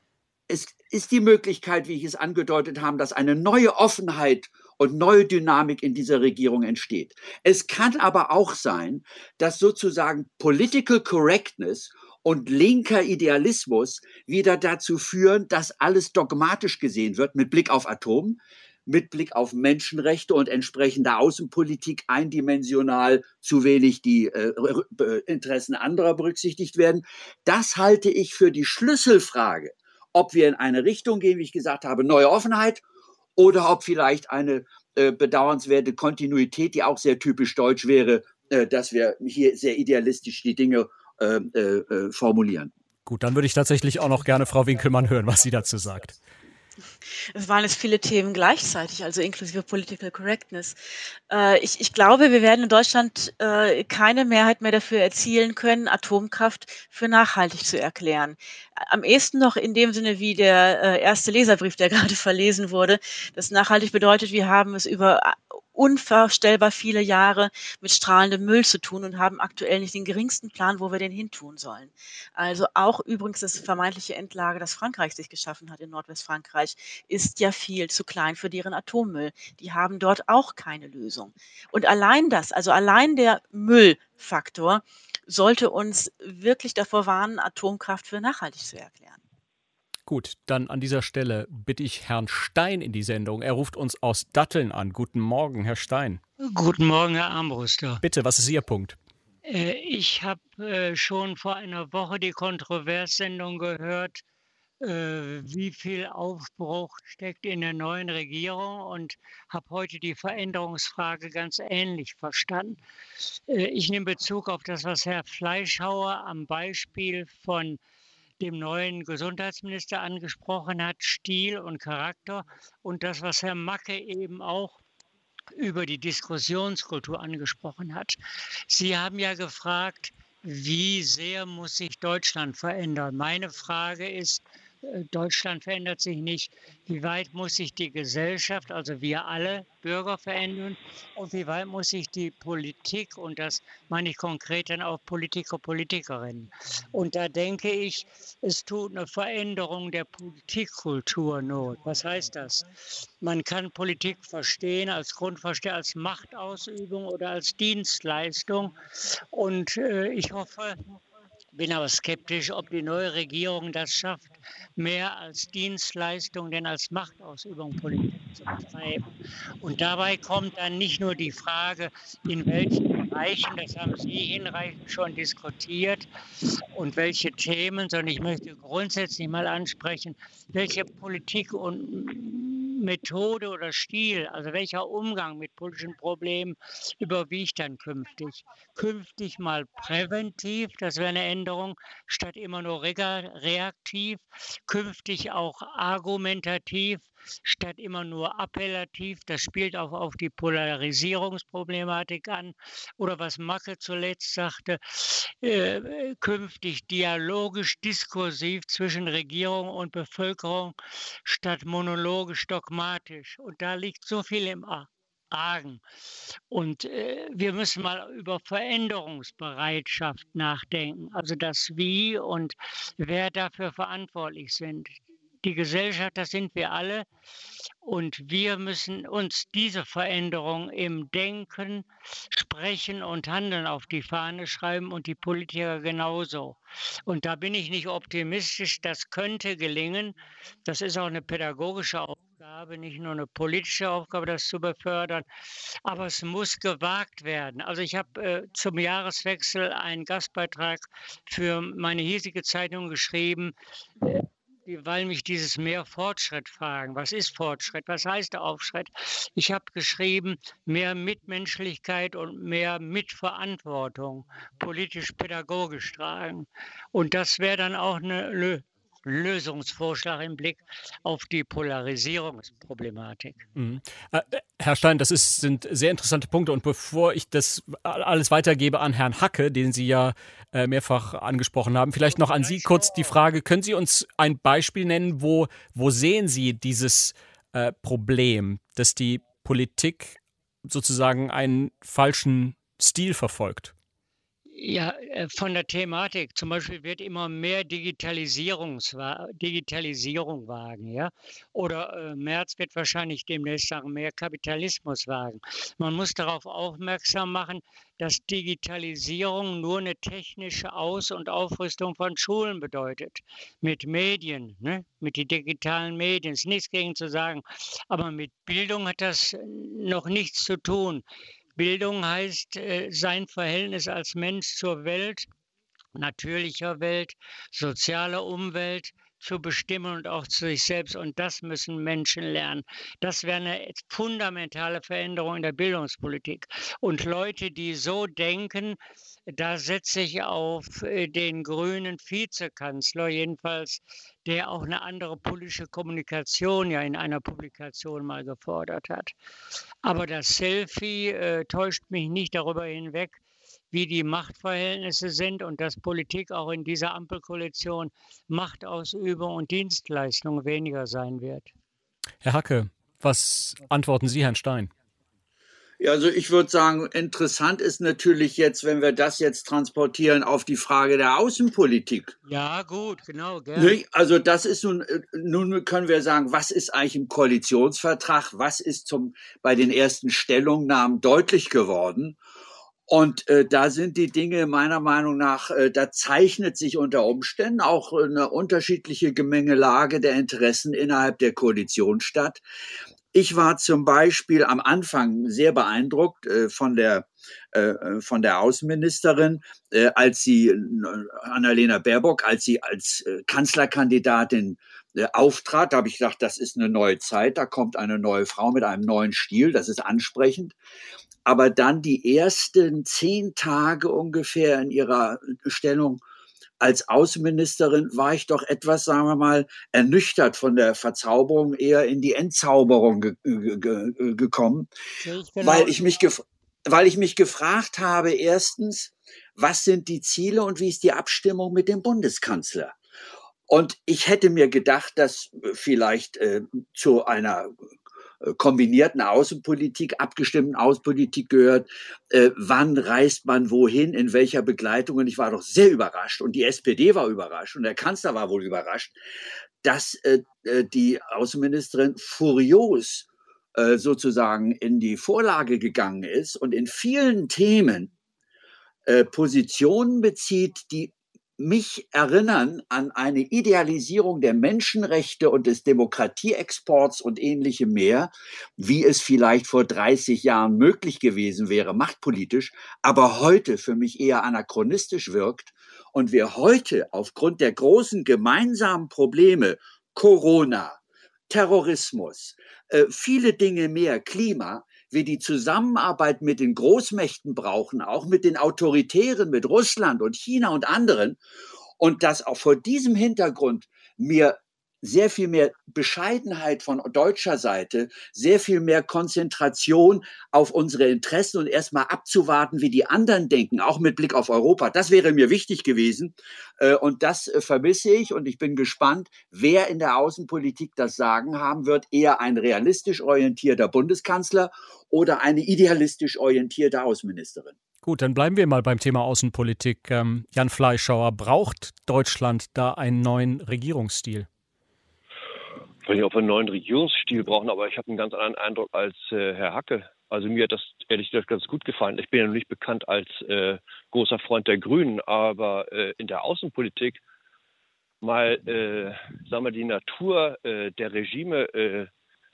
Es ist die Möglichkeit, wie ich es angedeutet habe, dass eine neue Offenheit und neue Dynamik in dieser Regierung entsteht. Es kann aber auch sein, dass sozusagen Political Correctness und linker Idealismus wieder dazu führen, dass alles dogmatisch gesehen wird mit Blick auf Atom, mit Blick auf Menschenrechte und entsprechende Außenpolitik eindimensional zu wenig die äh, Interessen anderer berücksichtigt werden. Das halte ich für die Schlüsselfrage, ob wir in eine Richtung gehen, wie ich gesagt habe, neue Offenheit oder ob vielleicht eine äh, bedauernswerte Kontinuität, die auch sehr typisch deutsch wäre, äh, dass wir hier sehr idealistisch die Dinge äh, äh, formulieren. Gut, dann würde ich tatsächlich auch noch gerne Frau Winkelmann hören, was sie dazu sagt. Es waren jetzt viele Themen gleichzeitig, also inklusive Political Correctness. Äh, ich, ich glaube, wir werden in Deutschland äh, keine Mehrheit mehr dafür erzielen können, Atomkraft für nachhaltig zu erklären. Am ehesten noch in dem Sinne wie der äh, erste Leserbrief, der gerade verlesen wurde. Das nachhaltig bedeutet, wir haben es über unvorstellbar viele Jahre mit strahlendem Müll zu tun und haben aktuell nicht den geringsten Plan, wo wir den hin tun sollen. Also auch übrigens das vermeintliche Endlager, das Frankreich sich geschaffen hat in Nordwestfrankreich, ist ja viel zu klein für deren Atommüll. Die haben dort auch keine Lösung. Und allein das, also allein der Müllfaktor, sollte uns wirklich davor warnen, Atomkraft für nachhaltig zu erklären. Gut, dann an dieser Stelle bitte ich Herrn Stein in die Sendung. Er ruft uns aus Datteln an. Guten Morgen, Herr Stein. Guten Morgen, Herr Armbruster. Bitte, was ist Ihr Punkt? Äh, ich habe äh, schon vor einer Woche die Kontroverssendung gehört, äh, wie viel Aufbruch steckt in der neuen Regierung und habe heute die Veränderungsfrage ganz ähnlich verstanden. Äh, ich nehme Bezug auf das, was Herr Fleischhauer am Beispiel von dem neuen Gesundheitsminister angesprochen hat, Stil und Charakter und das, was Herr Macke eben auch über die Diskussionskultur angesprochen hat. Sie haben ja gefragt, wie sehr muss sich Deutschland verändern? Meine Frage ist, Deutschland verändert sich nicht. Wie weit muss sich die Gesellschaft, also wir alle Bürger verändern? Und wie weit muss sich die Politik, und das meine ich konkret dann auch Politiker, Politikerinnen. Und da denke ich, es tut eine Veränderung der Politikkultur not. Was heißt das? Man kann Politik verstehen als Grundverstehen, als Machtausübung oder als Dienstleistung. Und äh, ich hoffe, bin aber skeptisch, ob die neue Regierung das schafft, mehr als Dienstleistung denn als Machtausübung Politik zu betreiben. Und dabei kommt dann nicht nur die Frage, in welchen Bereichen, das haben Sie hinreichend schon diskutiert, und welche Themen, sondern ich möchte grundsätzlich mal ansprechen, welche Politik und Methode oder Stil, also welcher Umgang mit politischen Problemen überwiegt dann künftig. Künftig mal präventiv, das wäre eine Änderung, statt immer nur reaktiv. Künftig auch argumentativ, statt immer nur appellativ. Das spielt auch auf die Polarisierungsproblematik an. Oder was Macke zuletzt sagte, äh, künftig dialogisch, diskursiv zwischen Regierung und Bevölkerung, statt monologisch, dogmatisch. Und da liegt so viel im Argen. Und äh, wir müssen mal über Veränderungsbereitschaft nachdenken. Also das Wie und wer dafür verantwortlich sind. Die Gesellschaft, das sind wir alle. Und wir müssen uns diese Veränderung im Denken, Sprechen und Handeln auf die Fahne schreiben und die Politiker genauso. Und da bin ich nicht optimistisch, das könnte gelingen. Das ist auch eine pädagogische Aufgabe, nicht nur eine politische Aufgabe, das zu befördern. Aber es muss gewagt werden. Also ich habe äh, zum Jahreswechsel einen Gastbeitrag für meine hiesige Zeitung geschrieben, äh, weil mich dieses mehr Fortschritt fragen. Was ist Fortschritt? Was heißt der Aufschritt? Ich habe geschrieben, mehr Mitmenschlichkeit und mehr Mitverantwortung, politisch-pädagogisch tragen. Und das wäre dann auch eine Lö- Lösungsvorschlag im Blick auf die Polarisierungsproblematik. Mhm. Äh, Herr Stein, das ist, sind sehr interessante Punkte. Und bevor ich das alles weitergebe an Herrn Hacke, den Sie ja äh, mehrfach angesprochen haben, vielleicht noch an Sie kurz die Frage, können Sie uns ein Beispiel nennen, wo, wo sehen Sie dieses äh, Problem, dass die Politik sozusagen einen falschen Stil verfolgt? Ja, von der Thematik. Zum Beispiel wird immer mehr Digitalisierungswa- Digitalisierung wagen, ja. Oder äh, Merz wird wahrscheinlich demnächst sagen, mehr Kapitalismus wagen. Man muss darauf aufmerksam machen, dass Digitalisierung nur eine technische Aus- und Aufrüstung von Schulen bedeutet. Mit Medien, ne? Mit den digitalen Medien. Ist nichts gegen zu sagen. Aber mit Bildung hat das noch nichts zu tun. Bildung heißt äh, sein Verhältnis als Mensch zur Welt, natürlicher Welt, sozialer Umwelt zu bestimmen und auch zu sich selbst. Und das müssen Menschen lernen. Das wäre eine fundamentale Veränderung in der Bildungspolitik. Und Leute, die so denken, da setze ich auf äh, den grünen Vizekanzler, jedenfalls, der auch eine andere politische Kommunikation ja in einer Publikation mal gefordert hat. Aber das Selfie äh, täuscht mich nicht darüber hinweg, wie die Machtverhältnisse sind und dass Politik auch in dieser Ampelkoalition Machtausübung und Dienstleistung weniger sein wird. Herr Hacke, was antworten Sie Herrn Stein? Ja, also ich würde sagen, interessant ist natürlich jetzt, wenn wir das jetzt transportieren auf die Frage der Außenpolitik. Ja, gut, genau. Gerne. Also das ist nun, nun können wir sagen, was ist eigentlich im Koalitionsvertrag, was ist zum, bei den ersten Stellungnahmen deutlich geworden? Und äh, da sind die Dinge meiner Meinung nach, äh, da zeichnet sich unter Umständen auch eine unterschiedliche Gemengelage der Interessen innerhalb der Koalition statt. Ich war zum Beispiel am Anfang sehr beeindruckt äh, von der äh, von der Außenministerin, äh, als sie äh, Annalena Baerbock, als sie als äh, Kanzlerkandidatin äh, auftrat. Da habe ich gedacht, das ist eine neue Zeit, da kommt eine neue Frau mit einem neuen Stil, das ist ansprechend. Aber dann die ersten zehn Tage ungefähr in ihrer Stellung als Außenministerin war ich doch etwas, sagen wir mal, ernüchtert von der Verzauberung, eher in die Entzauberung ge- ge- ge- gekommen, ich genau. weil ich mich gef- weil ich mich gefragt habe, erstens, was sind die Ziele und wie ist die Abstimmung mit dem Bundeskanzler? Und ich hätte mir gedacht, dass vielleicht äh, zu einer kombinierten Außenpolitik, abgestimmten Außenpolitik gehört, äh, wann reist man wohin, in welcher Begleitung. Und ich war doch sehr überrascht und die S P D war überrascht und der Kanzler war wohl überrascht, dass äh, die Außenministerin furios äh, sozusagen in die Vorlage gegangen ist und in vielen Themen äh, Positionen bezieht, die mich erinnern an eine Idealisierung der Menschenrechte und des Demokratieexports und ähnlichem mehr, wie es vielleicht vor dreißig Jahren möglich gewesen wäre, machtpolitisch, aber heute für mich eher anachronistisch wirkt. Und wir heute aufgrund der großen gemeinsamen Probleme, Corona, Terrorismus, äh, viele Dinge mehr, Klima, wir die Zusammenarbeit mit den Großmächten brauchen, auch mit den Autoritären, mit Russland und China und anderen. Und dass auch vor diesem Hintergrund mir sehr viel mehr Bescheidenheit von deutscher Seite, sehr viel mehr Konzentration auf unsere Interessen und erstmal abzuwarten, wie die anderen denken, auch mit Blick auf Europa. Das wäre mir wichtig gewesen. Und das vermisse ich. Und ich bin gespannt, wer in der Außenpolitik das Sagen haben wird. Eher ein realistisch orientierter Bundeskanzler oder eine idealistisch orientierte Außenministerin. Gut, dann bleiben wir mal beim Thema Außenpolitik. Ähm, Jan Fleischhauer, braucht Deutschland da einen neuen Regierungsstil? Ich weiß nicht, ob wir einen neuen Regierungsstil brauchen, aber ich habe einen ganz anderen Eindruck als äh, Herr Hacke. Also mir hat das ehrlich gesagt ganz gut gefallen. Ich bin ja noch nicht bekannt als äh, großer Freund der Grünen, aber äh, in der Außenpolitik mal, äh, sagen wir, die Natur äh, der Regime äh,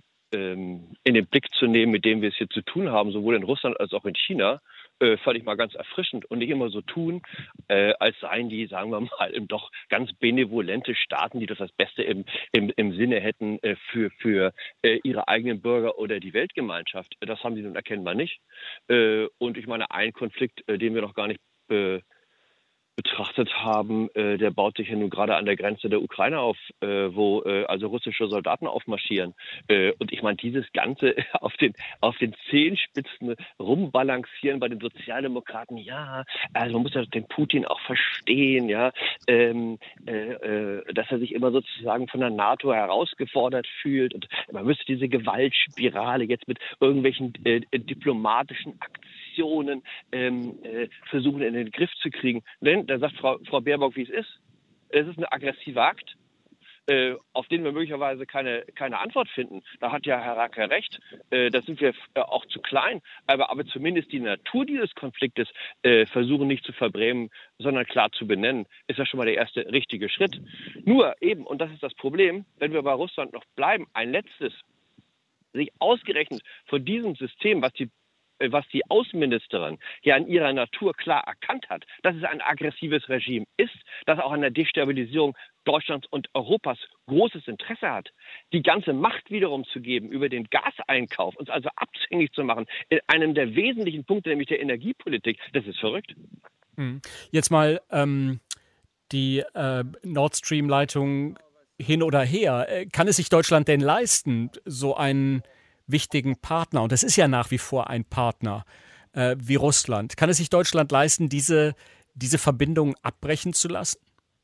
ähm, in den Blick zu nehmen, mit denen wir es hier zu tun haben, sowohl in Russland als auch in China, äh, fand ich mal ganz erfrischend und nicht immer so tun, äh, als seien die, sagen wir mal, eben doch ganz benevolente Staaten, die das das Beste im, im, im Sinne hätten äh, für, für äh, ihre eigenen Bürger oder die Weltgemeinschaft. Das haben sie nun erkennbar nicht. Äh, und ich meine, ein Konflikt, äh, den wir noch gar nicht äh, betrachtet haben, äh, der baut sich ja nun gerade an der Grenze der Ukraine auf, äh, wo äh, also russische Soldaten aufmarschieren. Äh, und ich meine, dieses Ganze auf den auf den Zehenspitzen rumbalancieren bei den Sozialdemokraten, ja, also man muss ja den Putin auch verstehen, ja, ähm, äh, äh, dass er sich immer sozusagen von der NATO herausgefordert fühlt und man müsste diese Gewaltspirale jetzt mit irgendwelchen äh, diplomatischen Aktionen ähm, äh, versuchen in den Griff zu kriegen. Denn da sagt Frau, Frau Baerbock, wie es ist. Es ist ein aggressiver Akt, äh, auf den wir möglicherweise keine, keine Antwort finden. Da hat ja Herr Hacke recht. Äh, da sind wir äh, auch zu klein. Aber, aber zumindest die Natur dieses Konfliktes äh, versuchen nicht zu verbrämen, sondern klar zu benennen, ist ja schon mal der erste richtige Schritt. Nur eben, und das ist das Problem, wenn wir bei Russland noch bleiben, ein letztes, sich ausgerechnet von diesem System, was die was die Außenministerin ja an ihrer Natur klar erkannt hat, dass es ein aggressives Regime ist, das auch an der Destabilisierung Deutschlands und Europas großes Interesse hat, die ganze Macht wiederum zu geben über den Gaseinkauf, uns also abhängig zu machen in einem der wesentlichen Punkte, nämlich der Energiepolitik, das ist verrückt. Jetzt mal ähm, die äh, Nord Stream-Leitung hin oder her. Kann es sich Deutschland denn leisten, so einen wichtigen Partner, und das ist ja nach wie vor ein Partner äh, wie Russland, kann es sich Deutschland leisten, diese, diese Verbindung abbrechen zu lassen?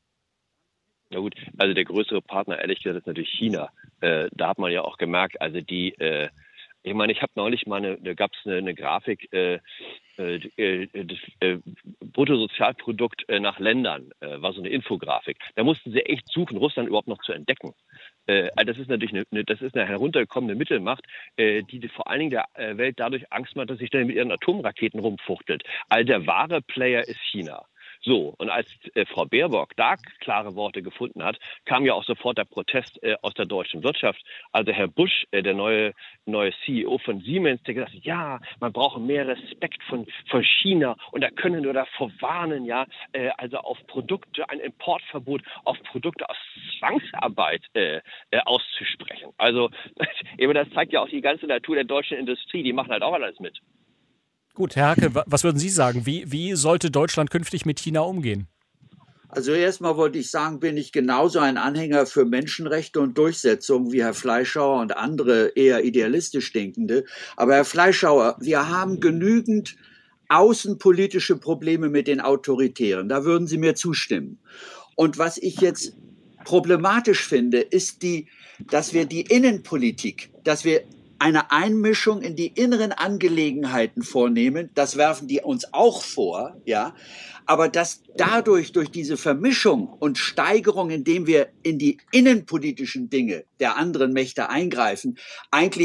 Na gut, also der größere Partner, ehrlich gesagt, ist natürlich China. Äh, da hat man ja auch gemerkt, also die, äh, ich meine, ich habe neulich mal, eine, da gab es eine, eine Grafik, äh, äh, das äh, Bruttosozialprodukt äh, nach Ländern, äh, war so eine Infografik. Da mussten sie echt suchen, Russland überhaupt noch zu entdecken. Äh, das ist natürlich eine, eine, das ist eine heruntergekommene Mittelmacht, äh, die vor allen Dingen der äh, Welt dadurch Angst macht, dass sich dann mit ihren Atomraketen rumfuchtelt. Also der wahre Player ist China. So, und als äh, Frau Baerbock da klare Worte gefunden hat, kam ja auch sofort der Protest äh, aus der deutschen Wirtschaft. Also Herr Busch, äh, der neue neue C E O von Siemens, der gesagt hat, ja, man braucht mehr Respekt von, von China und da können wir davor warnen, ja, äh, also auf Produkte, ein Importverbot auf Produkte aus Zwangsarbeit äh, äh, auszusprechen. Also eben das zeigt ja auch die ganze Natur der deutschen Industrie, die machen halt auch alles mit. Gut, Herr Hacke, was würden Sie sagen? Wie, wie sollte Deutschland künftig mit China umgehen? Also erstmal wollte ich sagen, bin ich genauso ein Anhänger für Menschenrechte und Durchsetzung wie Herr Fleischhauer und andere eher idealistisch Denkende. Aber Herr Fleischhauer, wir haben genügend außenpolitische Probleme mit den Autoritären. Da würden Sie mir zustimmen. Und was ich jetzt problematisch finde, ist die, dass wir die Innenpolitik, dass wir eine Einmischung in die inneren Angelegenheiten vornehmen, das werfen die uns auch vor, ja, aber dass dadurch, durch diese Vermischung und Steigerung, indem wir in die innenpolitischen Dinge der anderen Mächte eingreifen, eigentlich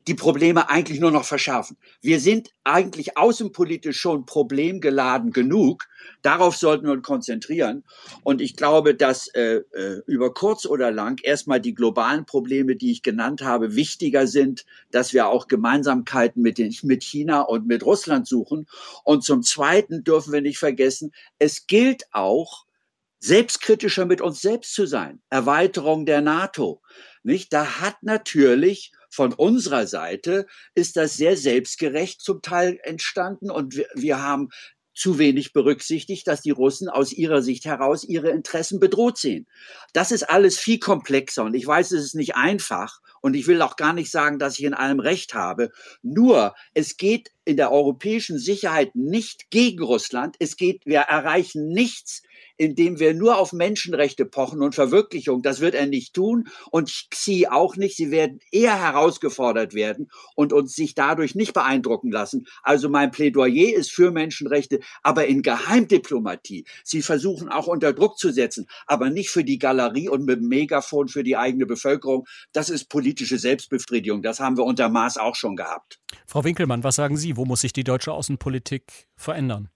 die Probleme eigentlich nur noch verschärfen. Wir sind eigentlich außenpolitisch schon problemgeladen genug. Darauf sollten wir uns konzentrieren. Und ich glaube, dass äh, über kurz oder lang erstmal die globalen Probleme, die ich genannt habe, wichtiger sind, dass wir auch Gemeinsamkeiten mit, den, mit China und mit Russland suchen. Und zum Zweiten dürfen wir nicht vergessen, es gilt auch, selbstkritischer mit uns selbst zu sein. Erweiterung der NATO. Nicht? Da hat natürlich von unserer Seite ist das sehr selbstgerecht zum Teil entstanden und wir, wir haben zu wenig berücksichtigt, dass die Russen aus ihrer Sicht heraus ihre Interessen bedroht sehen. Das ist alles viel komplexer und ich weiß, es ist nicht einfach und ich will auch gar nicht sagen, dass ich in allem Recht habe. Nur, es geht in der europäischen Sicherheit nicht gegen Russland. Es geht, wir erreichen nichts, indem wir nur auf Menschenrechte pochen und Verwirklichung. Das wird er nicht tun und Xi auch nicht. Sie werden eher herausgefordert werden und uns sich dadurch nicht beeindrucken lassen. Also mein Plädoyer ist für Menschenrechte, aber in Geheimdiplomatie. Sie versuchen auch unter Druck zu setzen, aber nicht für die Galerie und mit dem Megafon für die eigene Bevölkerung. Das ist politische Selbstbefriedigung. Das haben wir unter Maas auch schon gehabt. Frau Winkelmann, was sagen Sie? Wo muss sich die deutsche Außenpolitik verändern?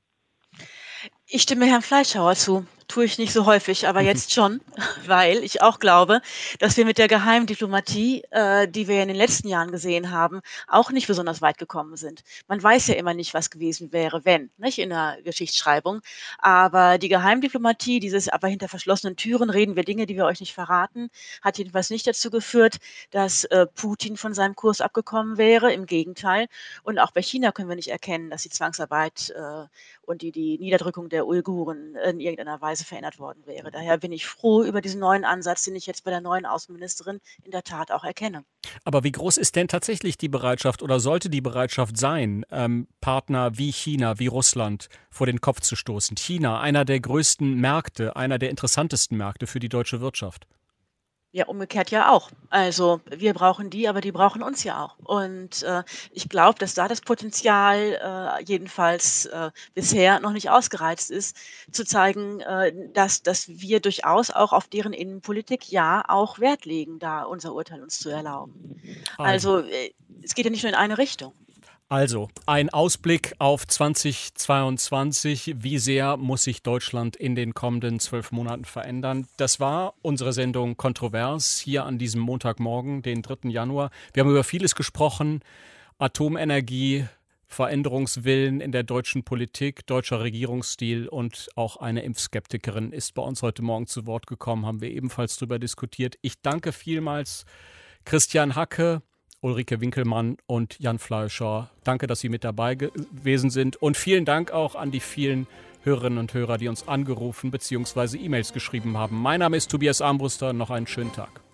Ich stimme Herrn Fleischhauer zu. Tue ich nicht so häufig, aber jetzt schon, weil ich auch glaube, dass wir mit der Geheimdiplomatie, äh, die wir in den letzten Jahren gesehen haben, auch nicht besonders weit gekommen sind. Man weiß ja immer nicht, was gewesen wäre, wenn, nicht in der Geschichtsschreibung. Aber die Geheimdiplomatie, dieses aber hinter verschlossenen Türen reden wir Dinge, die wir euch nicht verraten, hat jedenfalls nicht dazu geführt, dass äh, Putin von seinem Kurs abgekommen wäre. Im Gegenteil. Und auch bei China können wir nicht erkennen, dass die Zwangsarbeit äh, und die, die Niederdrückung der Uiguren in irgendeiner Weise verändert worden wäre. Daher bin ich froh über diesen neuen Ansatz, den ich jetzt bei der neuen Außenministerin in der Tat auch erkenne. Aber wie groß ist denn tatsächlich die Bereitschaft oder sollte die Bereitschaft sein, ähm, Partner wie China, wie Russland vor den Kopf zu stoßen? China, einer der größten Märkte, einer der interessantesten Märkte für die deutsche Wirtschaft. Ja, umgekehrt ja auch. Also wir brauchen die, aber die brauchen uns ja auch. Und äh, ich glaube, dass da das Potenzial äh, jedenfalls äh, bisher noch nicht ausgereizt ist, zu zeigen, äh, dass, dass wir durchaus auch auf deren Innenpolitik ja auch Wert legen, da unser Urteil uns zu erlauben. Also äh, es geht ja nicht nur in eine Richtung. Also, ein Ausblick auf zweitausendzweiundzwanzig. Wie sehr muss sich Deutschland in den kommenden zwölf Monaten verändern? Das war unsere Sendung Kontrovers hier an diesem Montagmorgen, den dritten Januar. Wir haben über vieles gesprochen. Atomenergie, Veränderungswillen in der deutschen Politik, deutscher Regierungsstil und auch eine Impfskeptikerin ist bei uns heute Morgen zu Wort gekommen, haben wir ebenfalls darüber diskutiert. Ich danke vielmals Christian Hacke, Ulrike Winkelmann und Jan Fleischer. Danke, dass Sie mit dabei gewesen sind. Und vielen Dank auch an die vielen Hörerinnen und Hörer, die uns angerufen bzw. E-Mails geschrieben haben. Mein Name ist Tobias Armbruster. Noch einen schönen Tag.